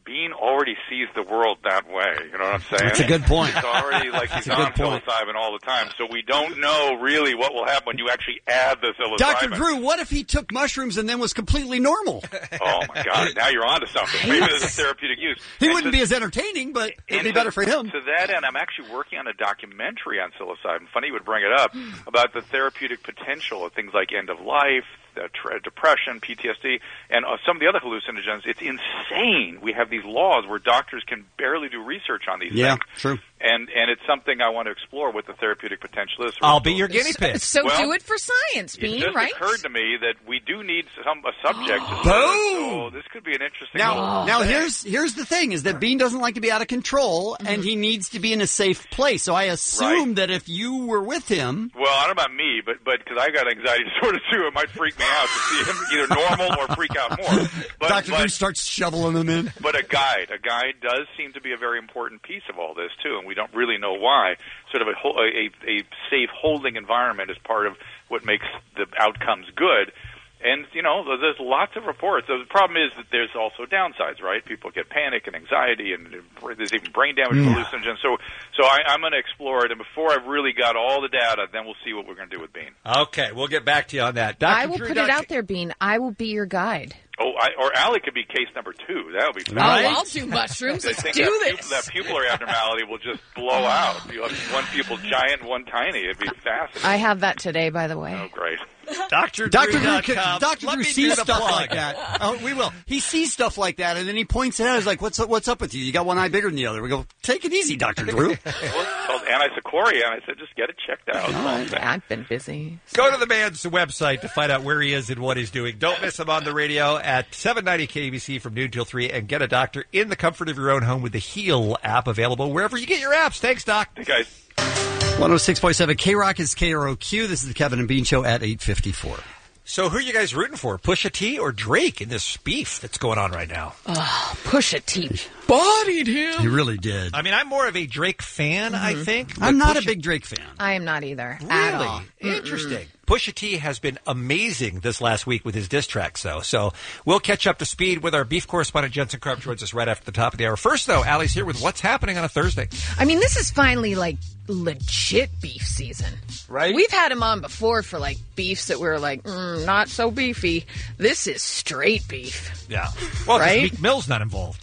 Bean already sees the world that way. You know what I'm saying? That's a good point. It's already like he's That's a on good point. psilocybin all the time. So we don't know really what will happen when you actually add the psilocybin. Doctor Drew, what if he took mushrooms and then was completely normal? Oh, my God. Now you're onto something. Maybe there's a therapeutic use. He And wouldn't to- be as entertaining, but it'd be and better to- for him. To that end, I'm actually working on a documentary on psilocybin. Funny you would bring it up, about the therapeutic potential of things like end of life, uh, tr- depression, P T S D, and uh, some of the other hallucinogens. It's insane. We have these laws where doctors can barely do research on these Yeah, things. true. And and it's something I want to explore what the therapeutic potential is. I'll be your guinea pig. So Well, do it for science, It Bean, just right? occurred to me that we do need some a subject. to Boom! So this could be an interesting. Now, little now thing. here's here's the thing: is that Bean doesn't like to be out of control, and he needs to be in a safe place. So I assume that if you were with him, Well, I don't know about me, but but because I got anxiety disorder too, it might freak me out to see him either normal or freak out more. But, Doctor but, Drew starts shoveling them in. but a guide, a guide does seem to be a very important piece of all this too, and we don't really know why. Sort of a ho- a, a safe holding environment is part of what makes the outcomes good. And, you know, there's lots of reports. The problem is that there's also downsides, right? People get panic and anxiety, and there's even brain damage, Mm. hallucinogens. So so I, I'm going to explore it, and before I've really got all the data, then we'll see what we're going to do with Bean. Okay, we'll get back to you on that. Doctor I will Drew, put Doctor it out there, Bean. I will be your guide. Oh, I, or Allie could be case number two. That would be fun. Oh, I'll do mushrooms. I Let's think do that, this. That pupillary abnormality will just blow out. You'll have one pupil giant, one tiny. It'd be fascinating. I have that today, by the way. Oh, great. Doctor Doctor Drew Drew, dot com. Doctor Let Drew me do sees the stuff plug. like that. Oh, we will. He sees stuff like that, and then he points it out. He's like, "What's up, what's up with you? You got one eye bigger than the other." We go, "Take it easy, Doctor Drew." Well, it's called anisocoria, and I said, just get it checked out. I've been busy. Go to the man's website to find out where he is and what he's doing. Don't miss him on the radio at seven ninety K B C from noon till three, and get a doctor in the comfort of your own home with the Heal app, available wherever you get your apps. Thanks, Doc. Hey, guys. one oh six point seven K-Rock is K R O Q. This is the Kevin and Bean Show at eight fifty-four. So who are you guys rooting for, Pusha T or Drake in this beef that's going on right now? Oh, Pusha T bodied him. He really did. I mean, I'm more of a Drake fan, I think. but I'm not Pusha- a big Drake fan. I am not either. At Really? all. Interesting. Pusha T has been amazing this last week with his diss tracks, though. So we'll catch up to speed with our beef correspondent, Jensen Krupp, joins us right after the top of the hour. First, though, Allie's here with what's happening on a Thursday. I mean, this is finally like legit beef season. Right. We've had him on before for like beefs that we were like, mm, not so beefy. This is straight beef. Yeah. Well, 'cause Right? Meek Mill's not involved.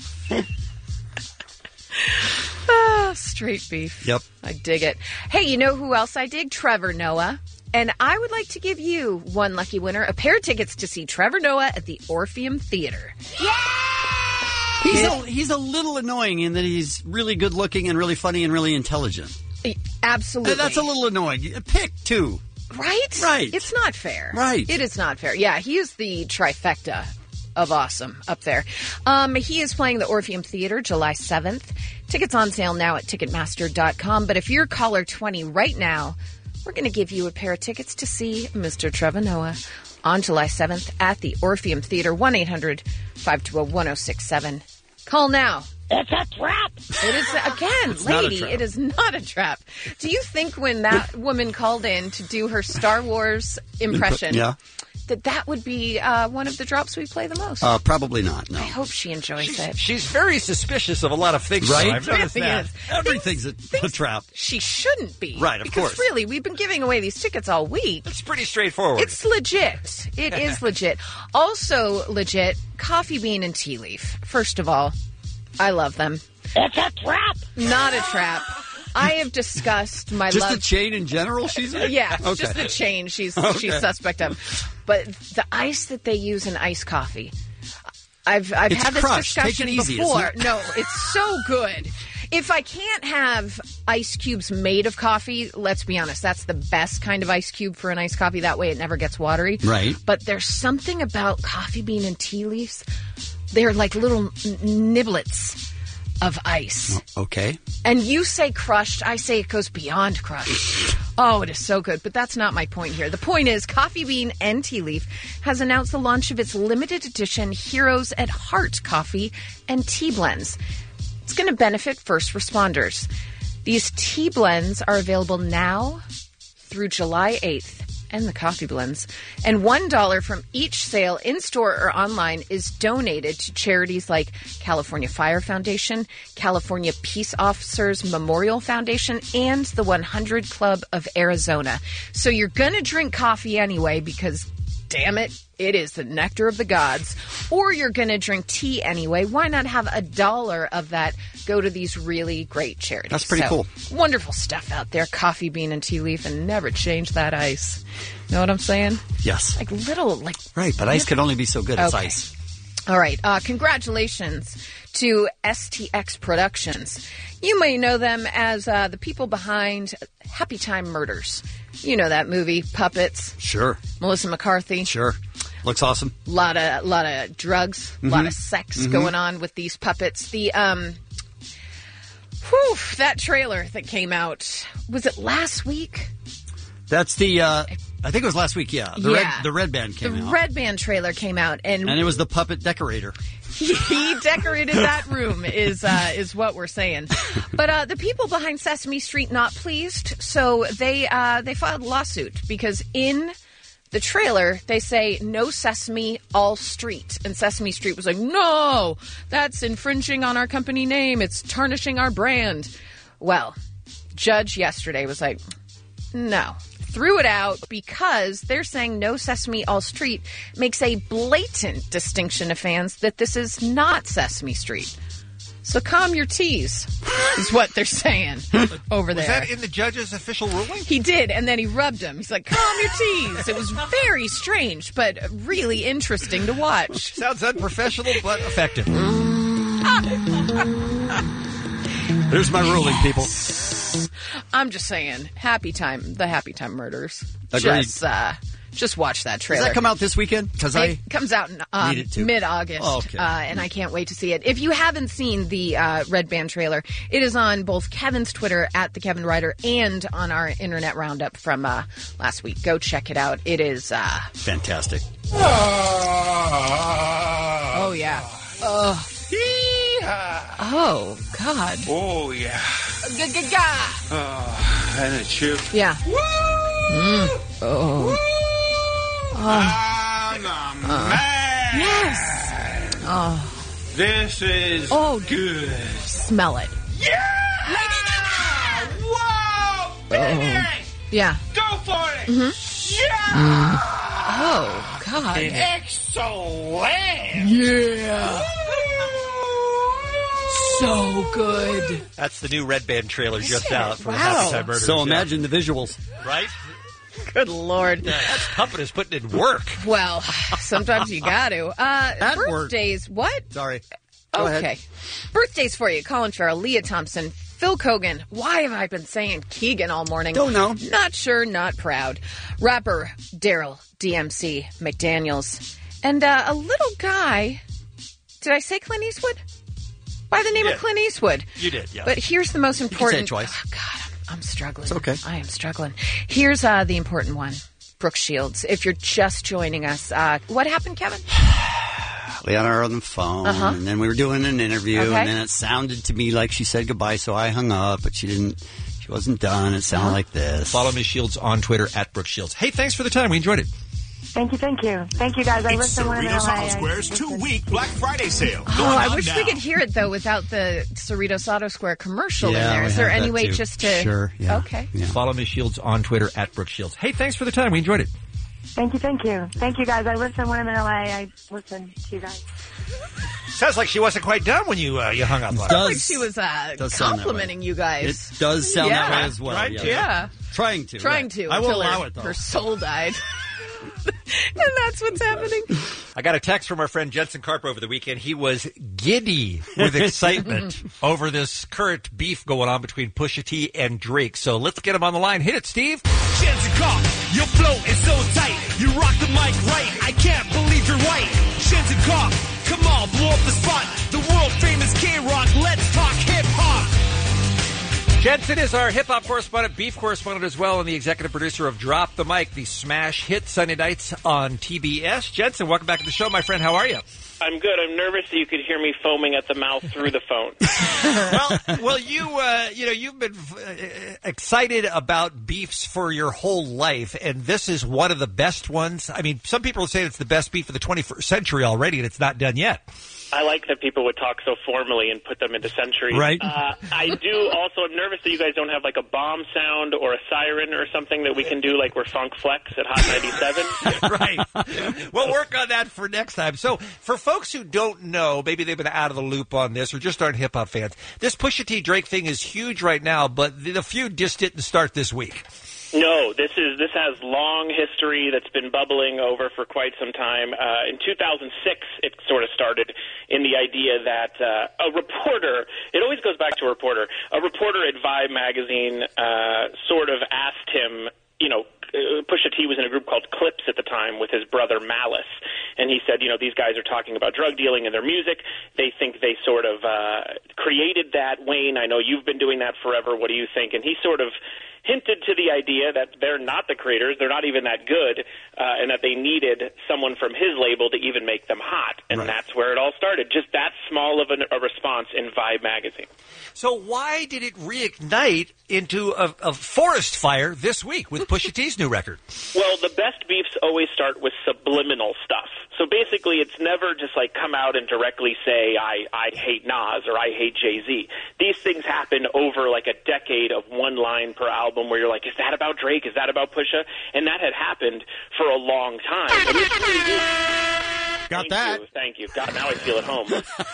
Ah, straight beef. Yep. I dig it. Hey, you know who else I dig? Trevor Noah. And I would like to give you one lucky winner a pair of tickets to see Trevor Noah at the Orpheum Theater. He's a, he's a little annoying in that he's really good looking and really funny and really intelligent. Absolutely. That's a little annoying. Pick two. Right? Right. It's not fair. Right. It is not fair. Yeah, he is the trifecta of awesome up there. Um, he is playing the Orpheum Theater July seventh. Tickets on sale now at Ticketmaster dot com. But if you're caller twenty right now, we're going to give you a pair of tickets to see Mister Trevor Noah on July seventh at the Orpheum Theater. one eight hundred five two zero one zero six seven. Call now. It's a trap. It is, again, It's not a lady, trap. it is not a trap. Do you think when that woman called in to do her Star Wars impression, Yeah. that that would be uh, one of the drops we play the most? Uh, probably not, no. I hope she enjoys it. She's very suspicious of a lot of things, Right? though. I've noticed Really that. is. Everything's a, a trap. She shouldn't be. Right, of because course. really, we've been giving away these tickets all week. It's pretty straightforward. It's legit. It is legit. Also legit, Coffee Bean and Tea Leaf. First of all, I love them. It's a trap. Not a trap. I have discussed my Just love. the chain in general, she's in? Yeah, Okay. just the chain she's Okay. she's suspect of. But the ice that they use in iced coffee, I've I've It's had this crushed. Take it discussion easy. It's before. not- No, it's so good. If I can't have ice cubes made of coffee, let's be honest, that's the best kind of ice cube for an iced coffee. That way it never gets watery. Right. But there's something about coffee bean and tea leaves. They're like little n- niblets of ice. Okay. And you say crushed, I say it goes beyond crushed. Oh, it is so good. But that's not my point here. The point is Coffee Bean and Tea Leaf has announced the launch of its limited edition Heroes at Heart coffee and tea blends. It's going to benefit first responders. These tea blends are available now through July eighth and the coffee blends. And one dollar from each sale in-store or online is donated to charities like California Fire Foundation, California Peace Officers Memorial Foundation, and the one hundred Club of Arizona. So you're going to drink coffee anyway because, damn it, it is the nectar of the gods. Or you're going to drink tea anyway. Why not have a dollar of that go to these really great charities? That's pretty So, cool. Wonderful stuff out there. Coffee bean and tea leaf, and never change that ice. Know what I'm saying? Yes. Like little, like... Right, but ice can only be so good as Okay. ice. All right. Uh, congratulations to S T X Productions. You may know them as uh, the people behind Happy Time Murders. You know that movie, Puppets. Sure. Melissa McCarthy. Sure. Looks awesome. A lot of, lot of drugs, a Mhm. lot of sex Mhm. going on with these puppets. The, um... Whew, that trailer that came out, was it last week? That's the, uh, I think it was last week, yeah. The, Yeah. Red, the Red Band came the out. Red Band trailer came out, and, and it was the puppet decorator. he decorated that room, is uh, is what we're saying. But uh, the people behind Sesame Street not pleased, so they uh, they filed a lawsuit because in the trailer they say no Sesame, all street, and Sesame Street was like, no, that's infringing on our company name. It's tarnishing our brand. Well, judge yesterday was like, no. Threw it out because they're saying no Sesame, all street makes a blatant distinction to fans that this is not Sesame Street. So calm your teas, is what they're saying over Was there. that in the judge's official ruling? He did, and then he rubbed him. He's like, calm your teas. It was very strange, but really interesting to watch. Sounds unprofessional, but effective. There's my ruling, people. I'm just saying, Happy Time, the Happy Time Murders. Agreed. Just, uh, just watch that Does trailer. that come out this weekend? Because It I comes out in um, need it to. mid-August, Oh, okay. uh, and I can't wait to see it. If you haven't seen the uh, Red Band trailer, it is on both Kevin's Twitter, at the Kevin Ryder, and on our Internet Roundup from uh, last week. Go check it out. It is... Uh, fantastic. oh, yeah. Oh. Oh, God. Oh, yeah. G-g-ga. Oh, and a chip. Yeah. Mm. Oh. I'm a man. Yes. Oh. This is Oh, good. Smell it. Yeah! Whoa! Baby! Yeah. Go for it! Mhm. Yeah! Oh, God. Excellent! Yeah. So good. That's the new Red Band trailer just it? out from Wow. the Happy Time Murders. So yeah. imagine the visuals. Right? Good Lord. That's puppet is putting in work. Well, sometimes you got to. Uh, That worked. birthdays. What? Sorry. Go okay. ahead. Birthdays for you. Colin Farrell, Leah Thompson, Phil Kogan. Why have I been saying Keegan all morning? Don't know. Not sure, not proud. Rapper Daryl D M C McDaniels. And uh, a little guy. Did I say Clint Eastwood? By the name You of did. Clint Eastwood. You did, yeah. But here's the most You can important. say it twice. Oh, God, I'm, I'm struggling. It's okay. I am struggling. Here's uh, the important one. Brooke Shields. If you're just joining us, uh, what happened, Kevin? We had her on the phone, Uh-huh. and then we were doing an interview, Okay. and then it sounded to me like she said goodbye, so I hung up, but she didn't. She wasn't done. It sounded Uh-huh. like this. Follow Miz Shields on Twitter at Brooke Shields. Hey, thanks for the time. We enjoyed it. Thank you, thank you. Thank you, guys. I It's listen when I'm in L Cerritos A. Auto I Square's listen. two-week Black Friday sale. Oh, going I on wish now. we could hear it, though, without the Cerritos Auto Square commercial Yeah, in there. we Is there have any that way too. just to... Sure, yeah. Okay. Yeah. Follow Miz Shields on Twitter at Brooke Shields. Hey, thanks for the time. We enjoyed it. Thank you, thank you. Thank you, guys. I listen when I'm in L A. I listen to you guys. Sounds like she wasn't quite done when you uh, you hung up on her. Does- Like she was uh, does sound that complimenting you guys. It does sound that Yeah. way as well. Right? yes. Yeah. Trying to. Trying right. to. I will until allow her, it, though. Her soul died. And that's what's happening. I got a text from our friend Jensen Karp over the weekend. He was giddy with excitement over this current beef going on between Pusha T and Drake. So let's get him on the line. Hit it, Steve. Jensen Karp, your flow is so tight. You rock the mic right. I can't believe you're right. Jensen Karp, come on, blow up the spot. The world famous K-Rock. Let's talk hip hop. Jensen is our hip-hop correspondent, beef correspondent as well, and the executive producer of Drop the Mic, the smash hit Sunday nights on T B S. Jensen, welcome back to the show, my friend. How are you? I'm good. I'm nervous that you could hear me foaming at the mouth through the phone. well, well, you uh, you know you've been uh, excited about beefs for your whole life, and this is one of the best ones. I mean, some people say it's the best beef of the twenty-first century already, and it's not done yet. I like that people would talk so formally and put them into centuries. Right. Uh, I do also, I'm nervous that you guys don't have like a bomb sound or a siren or something that we can do like we're Funk Flex at Hot ninety-seven. Right. We'll work on that for next time. So for folks who don't know, maybe they've been out of the loop on this or just aren't hip-hop fans, this Pusha T Drake thing is huge right now, but the, the feud just didn't start this week. No, this is this has long history that's been bubbling over for quite some time. Uh, in two thousand six, it sort of started in the idea that uh, a reporter, it always goes back to a reporter, a reporter at Vibe magazine uh, sort of asked him, you know, Pusha T was in a group called Clips at the time with his brother Malice, and he said, you know, these guys are talking about drug dealing in their music. They think they sort of uh, created that. Wayne, I know you've been doing that forever. What do you think? And he sort of hinted to the idea that they're not the creators, they're not even that good, uh, and that they needed someone from his label to even make them hot. And right. That's where it all started, just that small of an, a response in Vibe magazine. So why did it reignite into a, a forest fire this week with Pusha T's new record? Well, the best beefs always start with subliminal stuff. So basically, it's never just like come out and directly say, I, I hate Nas or I hate Jay-Z. These things happen over like a decade of one line per album where you're like, is that about Drake? Is that about Pusha? And that had happened for a long time. And this really is... Got Thank that. You, thank you. God, now I feel at home.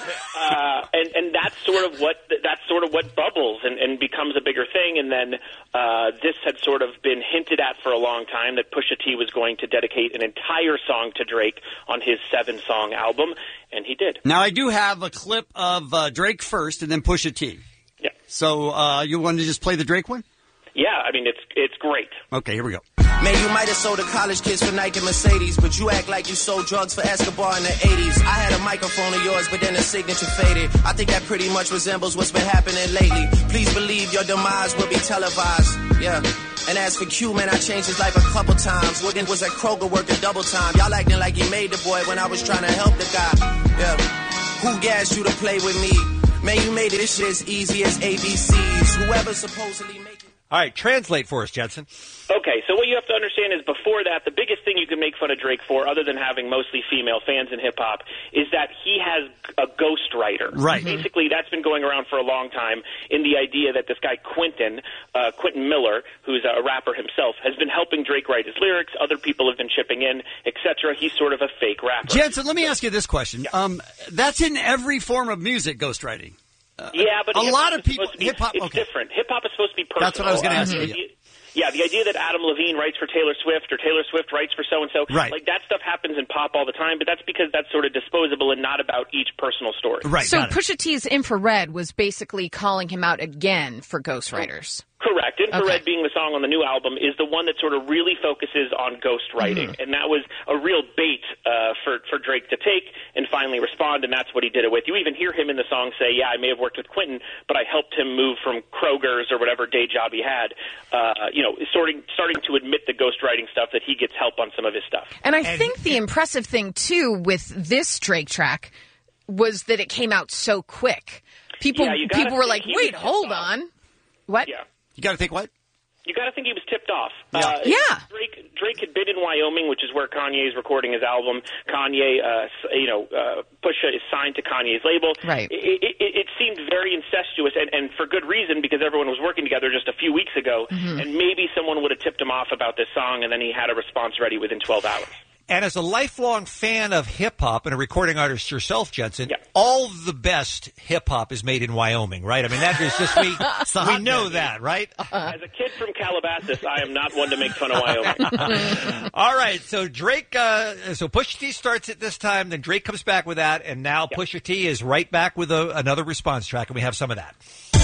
uh, and and that's sort of what that's sort of what bubbles and, and becomes a bigger thing. And then uh, this had sort of been hinted at for a long time that Pusha T was going to dedicate an entire song to Drake on his seven-song album, and he did. Now I do have a clip of uh, Drake first, and then Pusha T. Yeah. So uh, you want to just play the Drake one? Yeah, I mean it's it's great. Okay, here we go. Man, you might have sold the college kids for Nike Mercedes, but you act like you sold drugs for Escobar in the eighties. I had a microphone of yours, but then the signature faded. I think that pretty much resembles what's been happening lately. Please believe your demise will be televised. Yeah. And as for Q, man, I changed his life a couple times. Wooden was at Kroger working double time. Y'all acting like you made the boy when I was trying to help the guy. Yeah. Who gassed you to play with me? Man, you made it. This shit as easy as A B Cs. Whoever supposedly make it. All right, translate for us, Jensen. Okay, so what you have to understand is before that, the biggest thing you can make fun of Drake for, other than having mostly female fans in hip-hop, is that he has a ghostwriter. Right. Basically, that's been going around for a long time in the idea that this guy Quentin, uh, Quentin Miller, who's a rapper himself, has been helping Drake write his lyrics. Other people have been chipping in, et cetera. He's sort of a fake rapper. Jensen, let me ask you this question. Yeah. Um, that's in every form of music, ghostwriting. Uh, yeah, but a lot of people. Hip hop. It's okay. different. Hip hop is supposed to be personal. That's what I was going to ask uh, you. Yeah. Yeah, the idea that Adam Levine writes for Taylor Swift or Taylor Swift writes for so-and-so, right. like that stuff happens in pop all the time, but that's because that's sort of disposable and not about each personal story. Right. So Pusha T's Infrared was basically calling him out again for ghostwriters. Correct. Infrared Okay. being the song on the new album is the one that sort of really focuses on ghostwriting. Mm-hmm. And that was a real bait uh, for, for Drake to take and finally respond, and that's what he did it with. You even hear him in the song say, yeah, I may have worked with Quentin, but I helped him move from Kroger's or whatever day job he had, uh, you know, starting, starting to admit the ghostwriting stuff that he gets help on some of his stuff. And I think the impressive thing, too, with this Drake track was that it came out so quick. People, Yeah, you gotta people were think like, he wait, was hold off. on. What? Yeah. You got to think what? You got to think he was tipped off. Yeah. Uh, Yeah. Drake, Drake had been in Wyoming, which is where Kanye is recording his album. Kanye, uh, you know, uh, Pusha is signed to Kanye's label. Right. It, it, it seemed very incestuous, and, and for good reason, because everyone was working together just a few weeks ago, Mhm. and maybe someone would have tipped him off about this song, and then he had a response ready within twelve hours. And as a lifelong fan of hip-hop and a recording artist yourself, Jensen, all the best hip-hop is made in Wyoming, right? I mean, that is just, we, we know that, right? As a kid from Calabasas, I am not one to make fun of Wyoming. All right, so Drake, uh, so Pusha T starts it this time, then Drake comes back with that, and now Pusha T is right back with a, another response track, and we have some of that.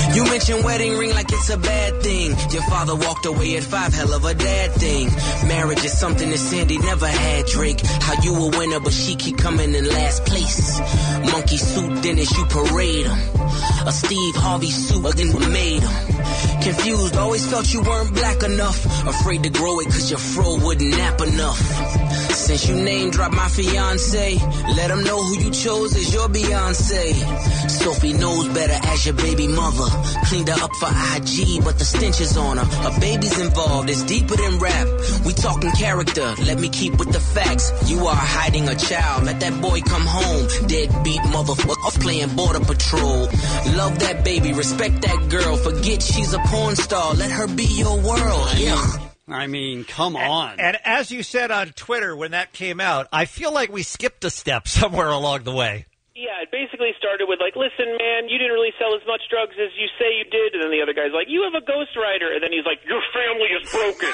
You mentioned wedding ring like it's a bad thing. Your father walked away at five, hell of a dad thing. Marriage is something that Sandy never had, Drake. How you a winner, but she keep coming in last place. Monkey suit Dennis, you parade him. A Steve Harvey suit, then we made him. Confused, always felt you weren't black enough. Afraid to grow it cause your fro wouldn't nap enough. Since you name dropped my fiance, let him know who you chose as your Beyonce. Sophie knows better as your baby mother. Cleaned her up for I G, but the stench is on her. A baby's involved, it's deeper than rap. We talking character, let me keep with the facts. You are hiding a child, let that boy come home. Deadbeat motherfucker playing border patrol. Love that baby, respect that girl. Forget she's a porn star, let her be your world. Yeah. I mean, come on. And, and as you said on Twitter when that came out, I feel like we skipped a step somewhere along the way. Yeah, it basically started with, like, listen, man, you didn't really sell as much drugs as you say you did. And then the other guy's like, you have a ghostwriter. And then he's like, your family is broken.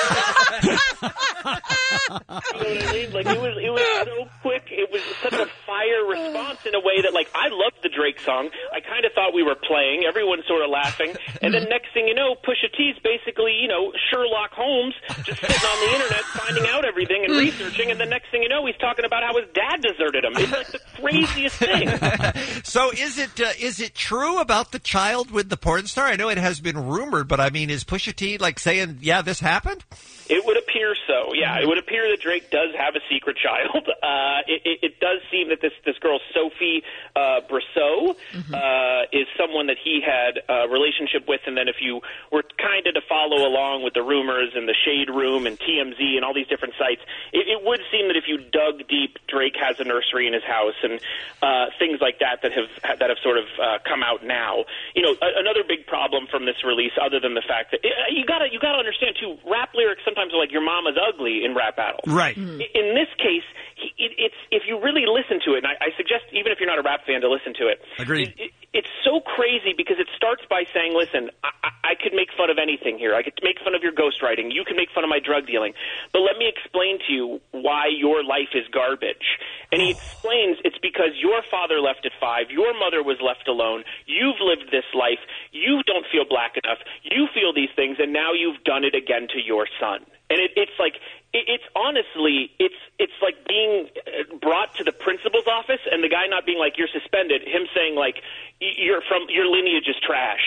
You know what I mean? Like, it was, it was so quick. It was such a fire response in a way that, like, I loved the Drake song. I kind of thought we were playing. Everyone's sort of laughing. And then next thing you know, Pusha T's basically, you know, Sherlock Holmes, just sitting on the internet finding out everything and researching. And the next thing you know, he's talking about how his dad deserted him. It's like the craziest thing. So is it uh, is it true about the child with the porn star? I know it has been rumored, but I mean, is Pusha T like saying, yeah, this happened? It would appear so, yeah. It would appear that Drake does have a secret child. Uh, it, it, it does seem that this, this girl, Sophie uh, Brousseau, mm-hmm. uh, is someone that he had a relationship with, and then if you were kind of to follow along with the rumors and the Shade Room and T M Z and all these different sites, it, it would seem that if you dug deep, Drake has a nursery in his house and uh, things like that that have that have sort of uh, come out now. You know, a, another big problem from this release, other than the fact that it, you gotta you gotta understand too, rap lyrics sometimes are like your mama's ugly in rap battles. Right. Mm. In this case, he, it, it's if you really listen to it, and I, I suggest even if you're not a rap fan to listen to it. Agreed. It, it, it's so crazy because it starts by saying, listen, I, I, I could make fun of anything here. I could make fun of your ghostwriting. You can make fun of my drug dealing. But let me explain to you why your life is garbage. And he explains it's because your father left at five. Your mother was left alone. You've lived this life. You don't feel black enough. You feel these things, and now you've done it again to your son. And it, it's like, it, it's honestly, it's it's like being brought to the principal's office and the guy not being like, you're suspended, him saying like, you're from, your lineage is trash.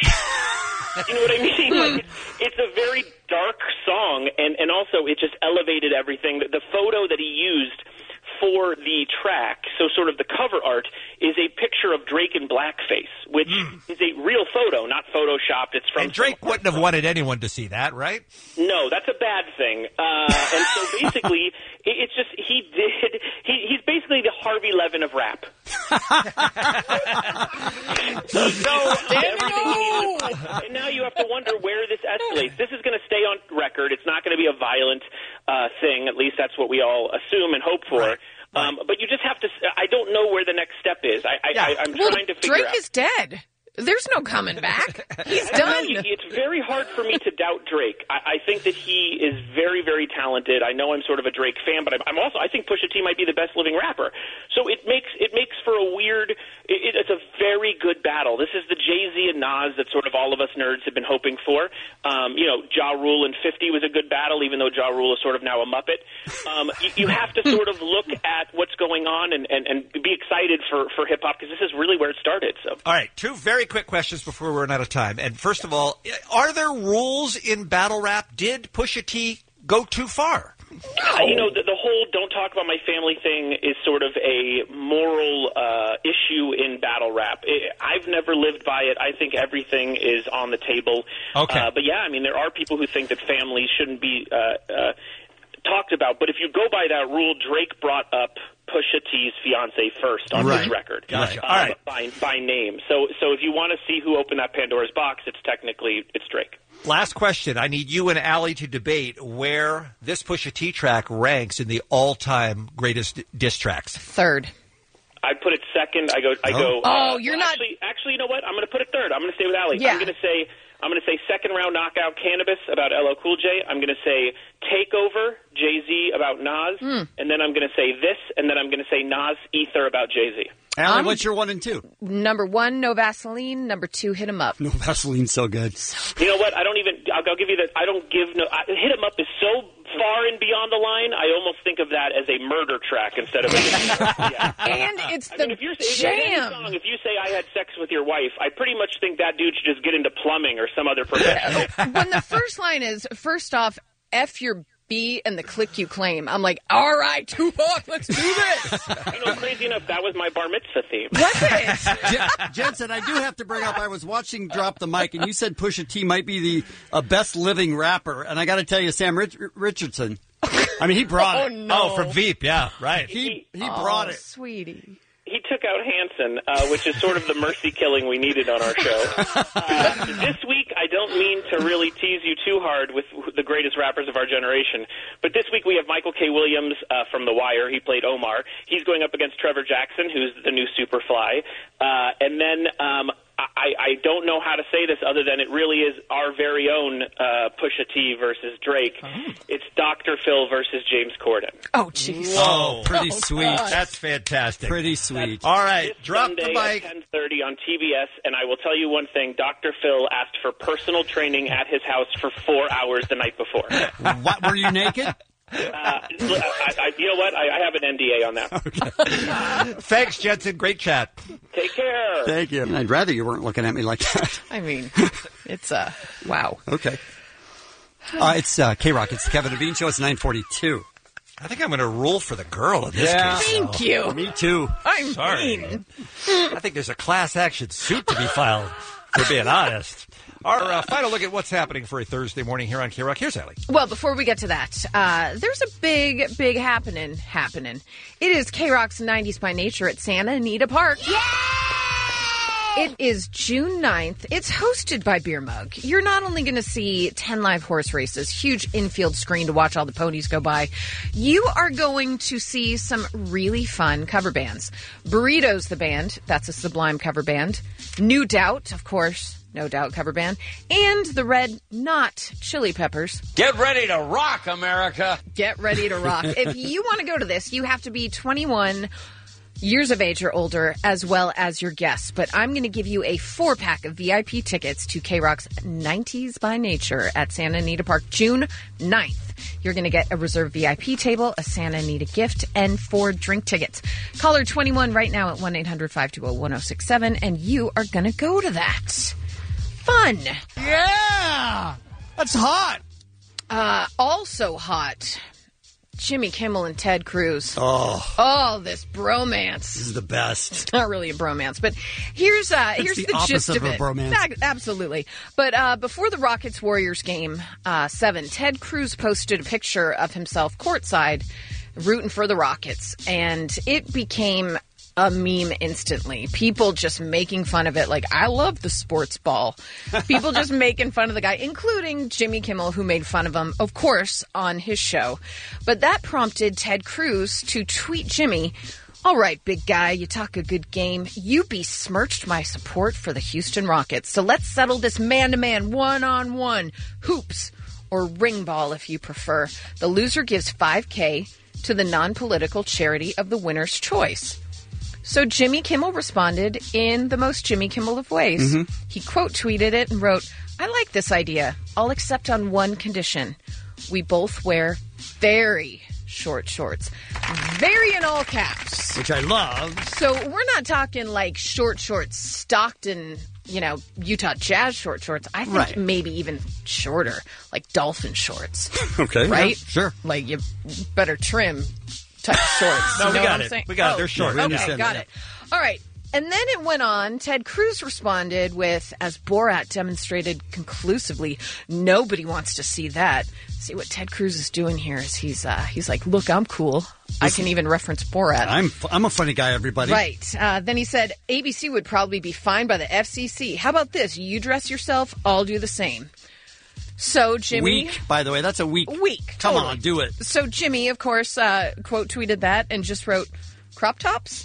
You know what I mean? Like, it's, it's a very dark song, and, and also it just elevated everything. The, the photo that he used for the track, so sort of the cover art, is a picture of Drake in blackface, which mm. is a real photo, not photoshopped. It's from and Drake wouldn't have wanted anyone to see that, right? No, that's a bad thing. Uh, and so basically, it, it's just he did. He, he's basically the Harvey Levin of rap. So everything he needs to, and now you have to wonder where this escalates. This is going to stay on record. It's not going to be a violent uh, thing. At least that's what we all assume and hope for. Right. Um, but you just have to. I don't know where the next step is. I, I, yeah. I, I'm well, trying to figure Drake out. Drake is dead. There's no coming back. He's I done. Know, it's very hard for me to doubt Drake. I, I think that he is very, very talented. I know I'm sort of a Drake fan, but I'm, I'm also I think Pusha T might be the best living rapper. So it makes it makes for a weird. It, it's a very good battle. This is the Jay-Z and Nas that sort of all of us nerds have been hoping for. Um, you know, Ja Rule and fifty was a good battle, even though Ja Rule is sort of now a Muppet. Um, you, you have to sort of look at what's going on and, and, and be excited for, for hip hop because this is really where it started. So, all right, two very quick questions before we run out of time. And first of all, are there rules in battle rap? Did Pusha T go too far? Uh, you know, the, the whole don't talk about my family thing is sort of a moral uh, issue in battle rap. It, I've never lived by it. I think everything is on the table. Okay. Uh, but, yeah, I mean, there are people who think that families shouldn't be uh, uh, talked about. But if you go by that rule, Drake brought up Pusha T's fiance first on right. his record, gotcha. uh, All right. by, by name. So, so if you want to see who opened that Pandora's box, it's technically it's Drake. Last question. I need you and Allie to debate where this Pusha T track ranks in the all-time greatest diss tracks. Third. I put it second. I go. I oh. go. Oh, uh, you're well, not. Actually, actually, you know what? I'm going to put it third. I'm going to stay with Allie. Yeah. I'm going to say. I'm going to say second round knockout Cannabis about L L Cool J. I'm going to say Takeover Jay-Z about Nas, mm. and then I'm going to say this, and then I'm going to say Nas Ether about Jay-Z. Allie, what's your one and two? Number one, no Vaseline. Number two, hit 'em up. No Vaseline's so good. You know what? I don't even. I'll, I'll give you that. I don't give no. I, hit 'em up is so far and beyond the line. I almost think of that as a murder track instead of. A, yeah. And it's I the mean, if you're if you're in any jam. song, if you say I had sex with your wife, I pretty much think that dude should just get into plumbing or some other profession. When the first line is, first off, F your B and the click you claim, I'm like, all right, Tupac, let's do this. You know, crazy enough, that was my bar mitzvah theme. Was it? Jen- Jensen, I do have to bring up, I was watching Drop the Mic, and you said Pusha T might be the uh, best living rapper, and I got to tell you, Sam Rich- Richardson, I mean, he brought Oh, it. no. Oh, from Veep, yeah, right. He, he Oh, brought it. sweetie. He took out Hanson, uh, which is sort of the mercy killing we needed on our show. Uh, this week, I don't mean to really tease you too hard with the greatest rappers of our generation, but this week we have Michael K. Williams uh, from The Wire. He played Omar. He's going up against Trevor Jackson, who's the new Superfly. Uh, and then um, I, I don't know how to say this other than it really is our very own uh, Pusha T versus Drake. Oh. It's Doctor Phil versus James Corden. Oh, jeez. Oh, pretty Oh, sweet. God. That's fantastic. Pretty sweet. All right, This drop Sunday the mic. at ten thirty on T B S, and I will tell you one thing. Doctor Phil asked for personal training at his house for four hours the night before. What, were you naked? Uh, I, I, you know what? I, I have an N D A on that. Thanks, Jensen. Great chat. Take care. Thank you. I'd rather you weren't looking at me like that. I mean, it's, uh, wow. Okay. Uh, it's uh, K-Rock. It's the Kevin Devine Show. It's nine forty-two. I think I'm going to rule for the girl in this Yeah. case. Thank though. you. Me too. I'm Sorry. mean. I think there's a class action suit to be filed, for being honest. Our uh, final look at what's happening for a Thursday morning here on K-Rock. Here's Allie. Well, before we get to that, uh, there's a big, big happening happening. It is K-Rock's nineties by Nature at Santa Anita Park. Yeah! It is June ninth. It's hosted by Beer Mug. You're not only going to see ten live horse races, huge infield screen to watch all the ponies go by, you are going to see some really fun cover bands. Burritos, the band. That's a Sublime cover band. New Doubt, of course. No Doubt cover band. And the Red Not Chili Peppers. Get ready to rock, America. Get ready to rock. If you want to go to this, you have to be twenty-one years of age or older, as well as your guests. But I'm going to give you a four-pack of V I P tickets to K-Rock's nineties by Nature at Santa Anita Park, June ninth. You're going to get a reserved V I P table, a Santa Anita gift, and four drink tickets. Caller twenty-one right now at one eight hundred five two zero one zero six seven, and you are going to go to that. Fun. Yeah! That's hot. Uh, also hot, Jimmy Kimmel and Ted Cruz. Oh. Oh, this bromance. This is the best. It's not really a bromance, but here's uh, It's here's the the, opposite gist of of a it. bromance. Ag- Absolutely. But uh, before the Rockets Warriors game uh, seven, Ted Cruz posted a picture of himself courtside rooting for the Rockets, and it became a meme instantly. People just making fun of it. Like, I love the sports ball. People just making fun of the guy, including Jimmy Kimmel, who made fun of him, of course, on his show. But that prompted Ted Cruz to tweet Jimmy, "All right, big guy, you talk a good game. You besmirched my support for the Houston Rockets. So let's settle this man-to-man, one-on-one, hoops, or ring ball if you prefer. The loser gives five K to the non-political charity of the winner's choice." So Jimmy Kimmel responded in the most Jimmy Kimmel of ways. Mm-hmm. He quote tweeted it and wrote, "I like this idea. I'll accept on one condition. We both wear very short shorts." Very in all caps. Which I love. So we're not talking like short shorts, Stockton, you know, Utah Jazz short shorts. I think Right. maybe even shorter, like dolphin shorts. Okay. Right? Yeah, sure. Like you better trim type shorts. No, You we know got what I'm it. saying? We got it. Oh, They're short. we Okay, understand got that. it. All right. And then it went on. Ted Cruz responded with, as Borat demonstrated conclusively, nobody wants to see that. See what Ted Cruz is doing here is he's uh, he's like, look, I'm cool. I can even reference Borat. I'm I'm a funny guy, everybody. Right. Uh, then he said, A B C would probably be fined by the F C C. How about this? You dress yourself, I'll do the same. So Jimmy... Weak, by the way. That's a weak. Weak. Come totally. on, do it. So Jimmy, of course, uh, quote tweeted that and just wrote, crop tops?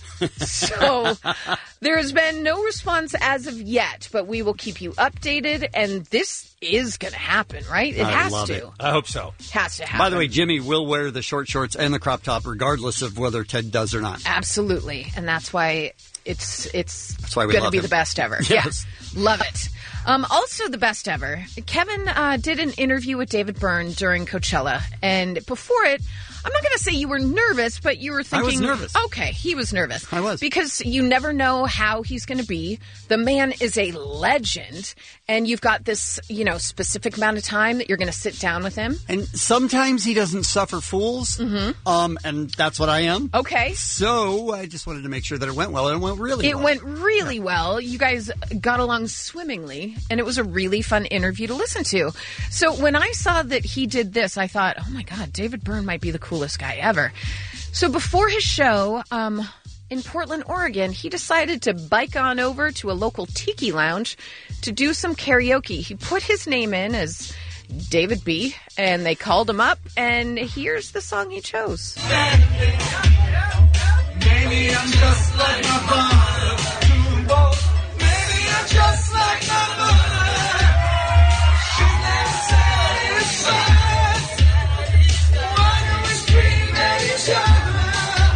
So there has been no response as of yet, but we will keep you updated, and this is going to happen, right? It I has love to. it. I hope so. Has to happen. By the way, Jimmy will wear the short shorts and the crop top regardless of whether Ted does or not. Absolutely. And that's why It's it's That's why we going to love be him. the best ever. Yes. Yeah, love it. Um, also, the best ever. Kevin uh, did an interview with David Byrne during Coachella, and before it, I'm not going to say you were nervous, but you were thinking. I was nervous. Okay, he was nervous. I was. Because you never know how he's going to be. The man is a legend, and you've got this, you know, specific amount of time that you're going to sit down with him. And sometimes he doesn't suffer fools, Mm-hmm. um, and that's what I am. Okay. So I just wanted to make sure that it went well, and it went really It well. went really well. You guys got along swimmingly, and it was a really fun interview to listen to. So when I saw that he did this, I thought, oh my God, David Byrne might be the coolest guy ever. So before his show um, in Portland, Oregon, he decided to bike on over to a local tiki lounge to do some karaoke. He put his name in as David B., and they called him up, and here's the song he chose. Maybe I'm just like my father. Maybe I'm just like my mother. She's never satisfied. Why do we scream at each other?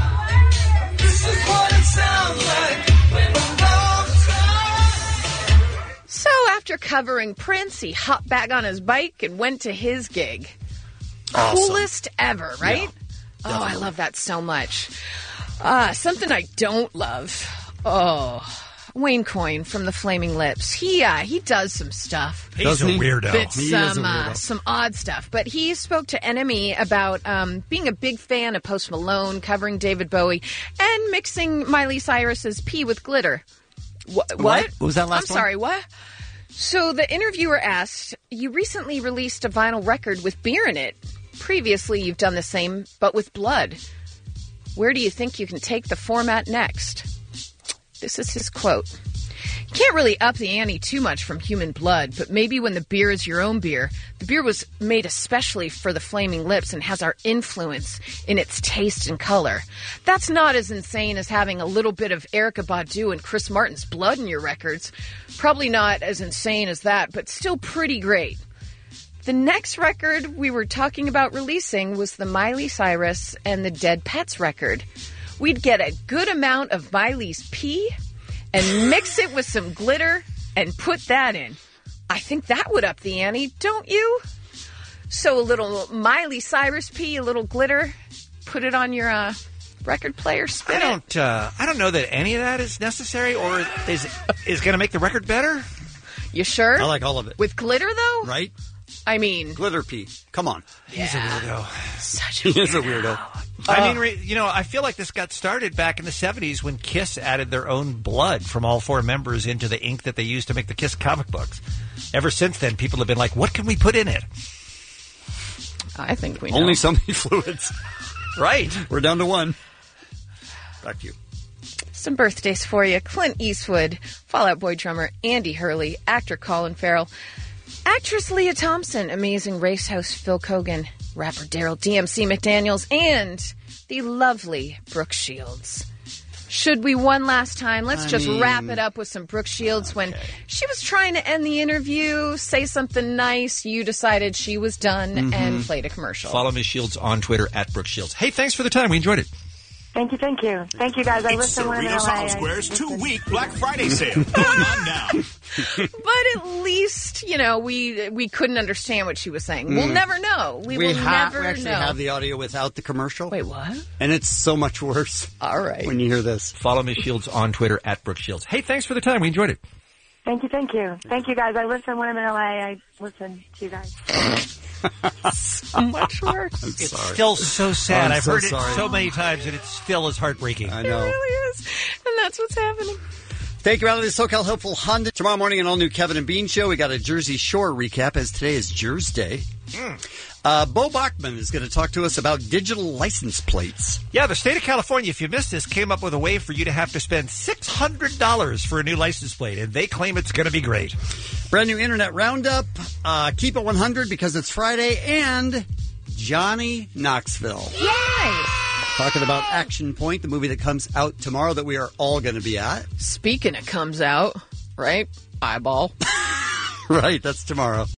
This is what it sounds like all the time. So after covering Prince, he hopped back on his bike and went to his gig. Awesome. Coolest ever, right? Yeah, oh, I definitely. love that so much. Uh, something I don't love. Oh, Wayne Coyne from the Flaming Lips. He uh, he does some stuff. He's Doesn't a he? weirdo. But He is some a uh, weirdo. some odd stuff. But he spoke to N M E about um, being a big fan of Post Malone, covering David Bowie, and mixing Miley Cyrus's pee with glitter. Wh- what? What was that last I'm one? sorry, what? So the interviewer asked, you recently released a vinyl record with beer in it. Previously, you've done the same, but with blood. Where do you think you can take the format next? This is his quote. You can't really up the ante too much from human blood, but maybe when the beer is your own beer. The beer was made especially for the Flaming Lips and has our influence in its taste and color. That's not as insane as having a little bit of Erykah Badu and Chris Martin's blood in your records. Probably not as insane as that, but still pretty great. The next record we were talking about releasing was the Miley Cyrus and the Dead Pets record. We'd get a good amount of Miley's pee and mix it with some glitter and put that in. I think that would up the ante, don't you? So a little Miley Cyrus pee, a little glitter, put it on your uh, record player, spin I it. don't. Uh, I don't know that any of that is necessary, or is is going to make the record better. You sure? I like all of it. With glitter, though? Right? I mean... Glitter pee. Come on. He's a weirdo. Such a He is a weirdo. I mean, re- you know, I feel like this got started back in the seventies when Kiss added their own blood from all four members into the ink that they used to make the Kiss comic books. Ever since then, people have been like, what can we put in it? I think we know. Only so many fluids. Right. We're down to one. Back to you. Some birthdays for you. Clint Eastwood, Fall Out Boy drummer Andy Hurley, actor Colin Farrell, actress Leah Thompson, amazing race host Phil Kogan, rapper Daryl D M C McDaniels, and the lovely Brooke Shields. Should we one last time? Let's I just mean- wrap it up with some Brooke Shields. When she was trying to end the interview, say something nice, you decided she was done Mhm. and played a commercial. Follow Miz Shields on Twitter at Brooke Shields. Hey, thanks for the time. We enjoyed it. Thank you, thank you. Thank you, guys. I It's listen when I'm in Cerritos L A. Auto I Square's listen. two-week Black Friday sale going on now. But at least, you know, we we couldn't understand what she was saying. We'll Mm. never know. We, will ha- never we actually know. have the audio without the commercial. Wait, what? And it's so much worse. All right. When you hear this. Follow Miz Shields on Twitter at Brooke Shields. Hey, thanks for the time. We enjoyed it. Thank you, thank you. Thank you, guys. I listen when I'm in L A. I listen to you guys. So much worse. I'm It's sorry. still so sad. I'm I've so heard sorry. it so many times, and it still is heartbreaking. I It know. really is. And that's what's happening. Thank you, out of the SoCal Helpful Honda. Tomorrow morning, an all-new Kevin and Bean show. We got a Jersey Shore recap, as today is Jers Day. Uh, Bo Bachman is going to talk to us about digital license plates. Yeah, the state of California, if you missed this, came up with a way for you to have to spend six hundred dollars for a new license plate, and they claim it's going to be great. Brand new Internet Roundup. Uh, keep it one hundred because it's Friday. And Johnny Knoxville. Yay! Talking about Action Point, the movie that comes out tomorrow that we are all going to be at. Speaking of comes out, right? Eyeball. Right, that's tomorrow.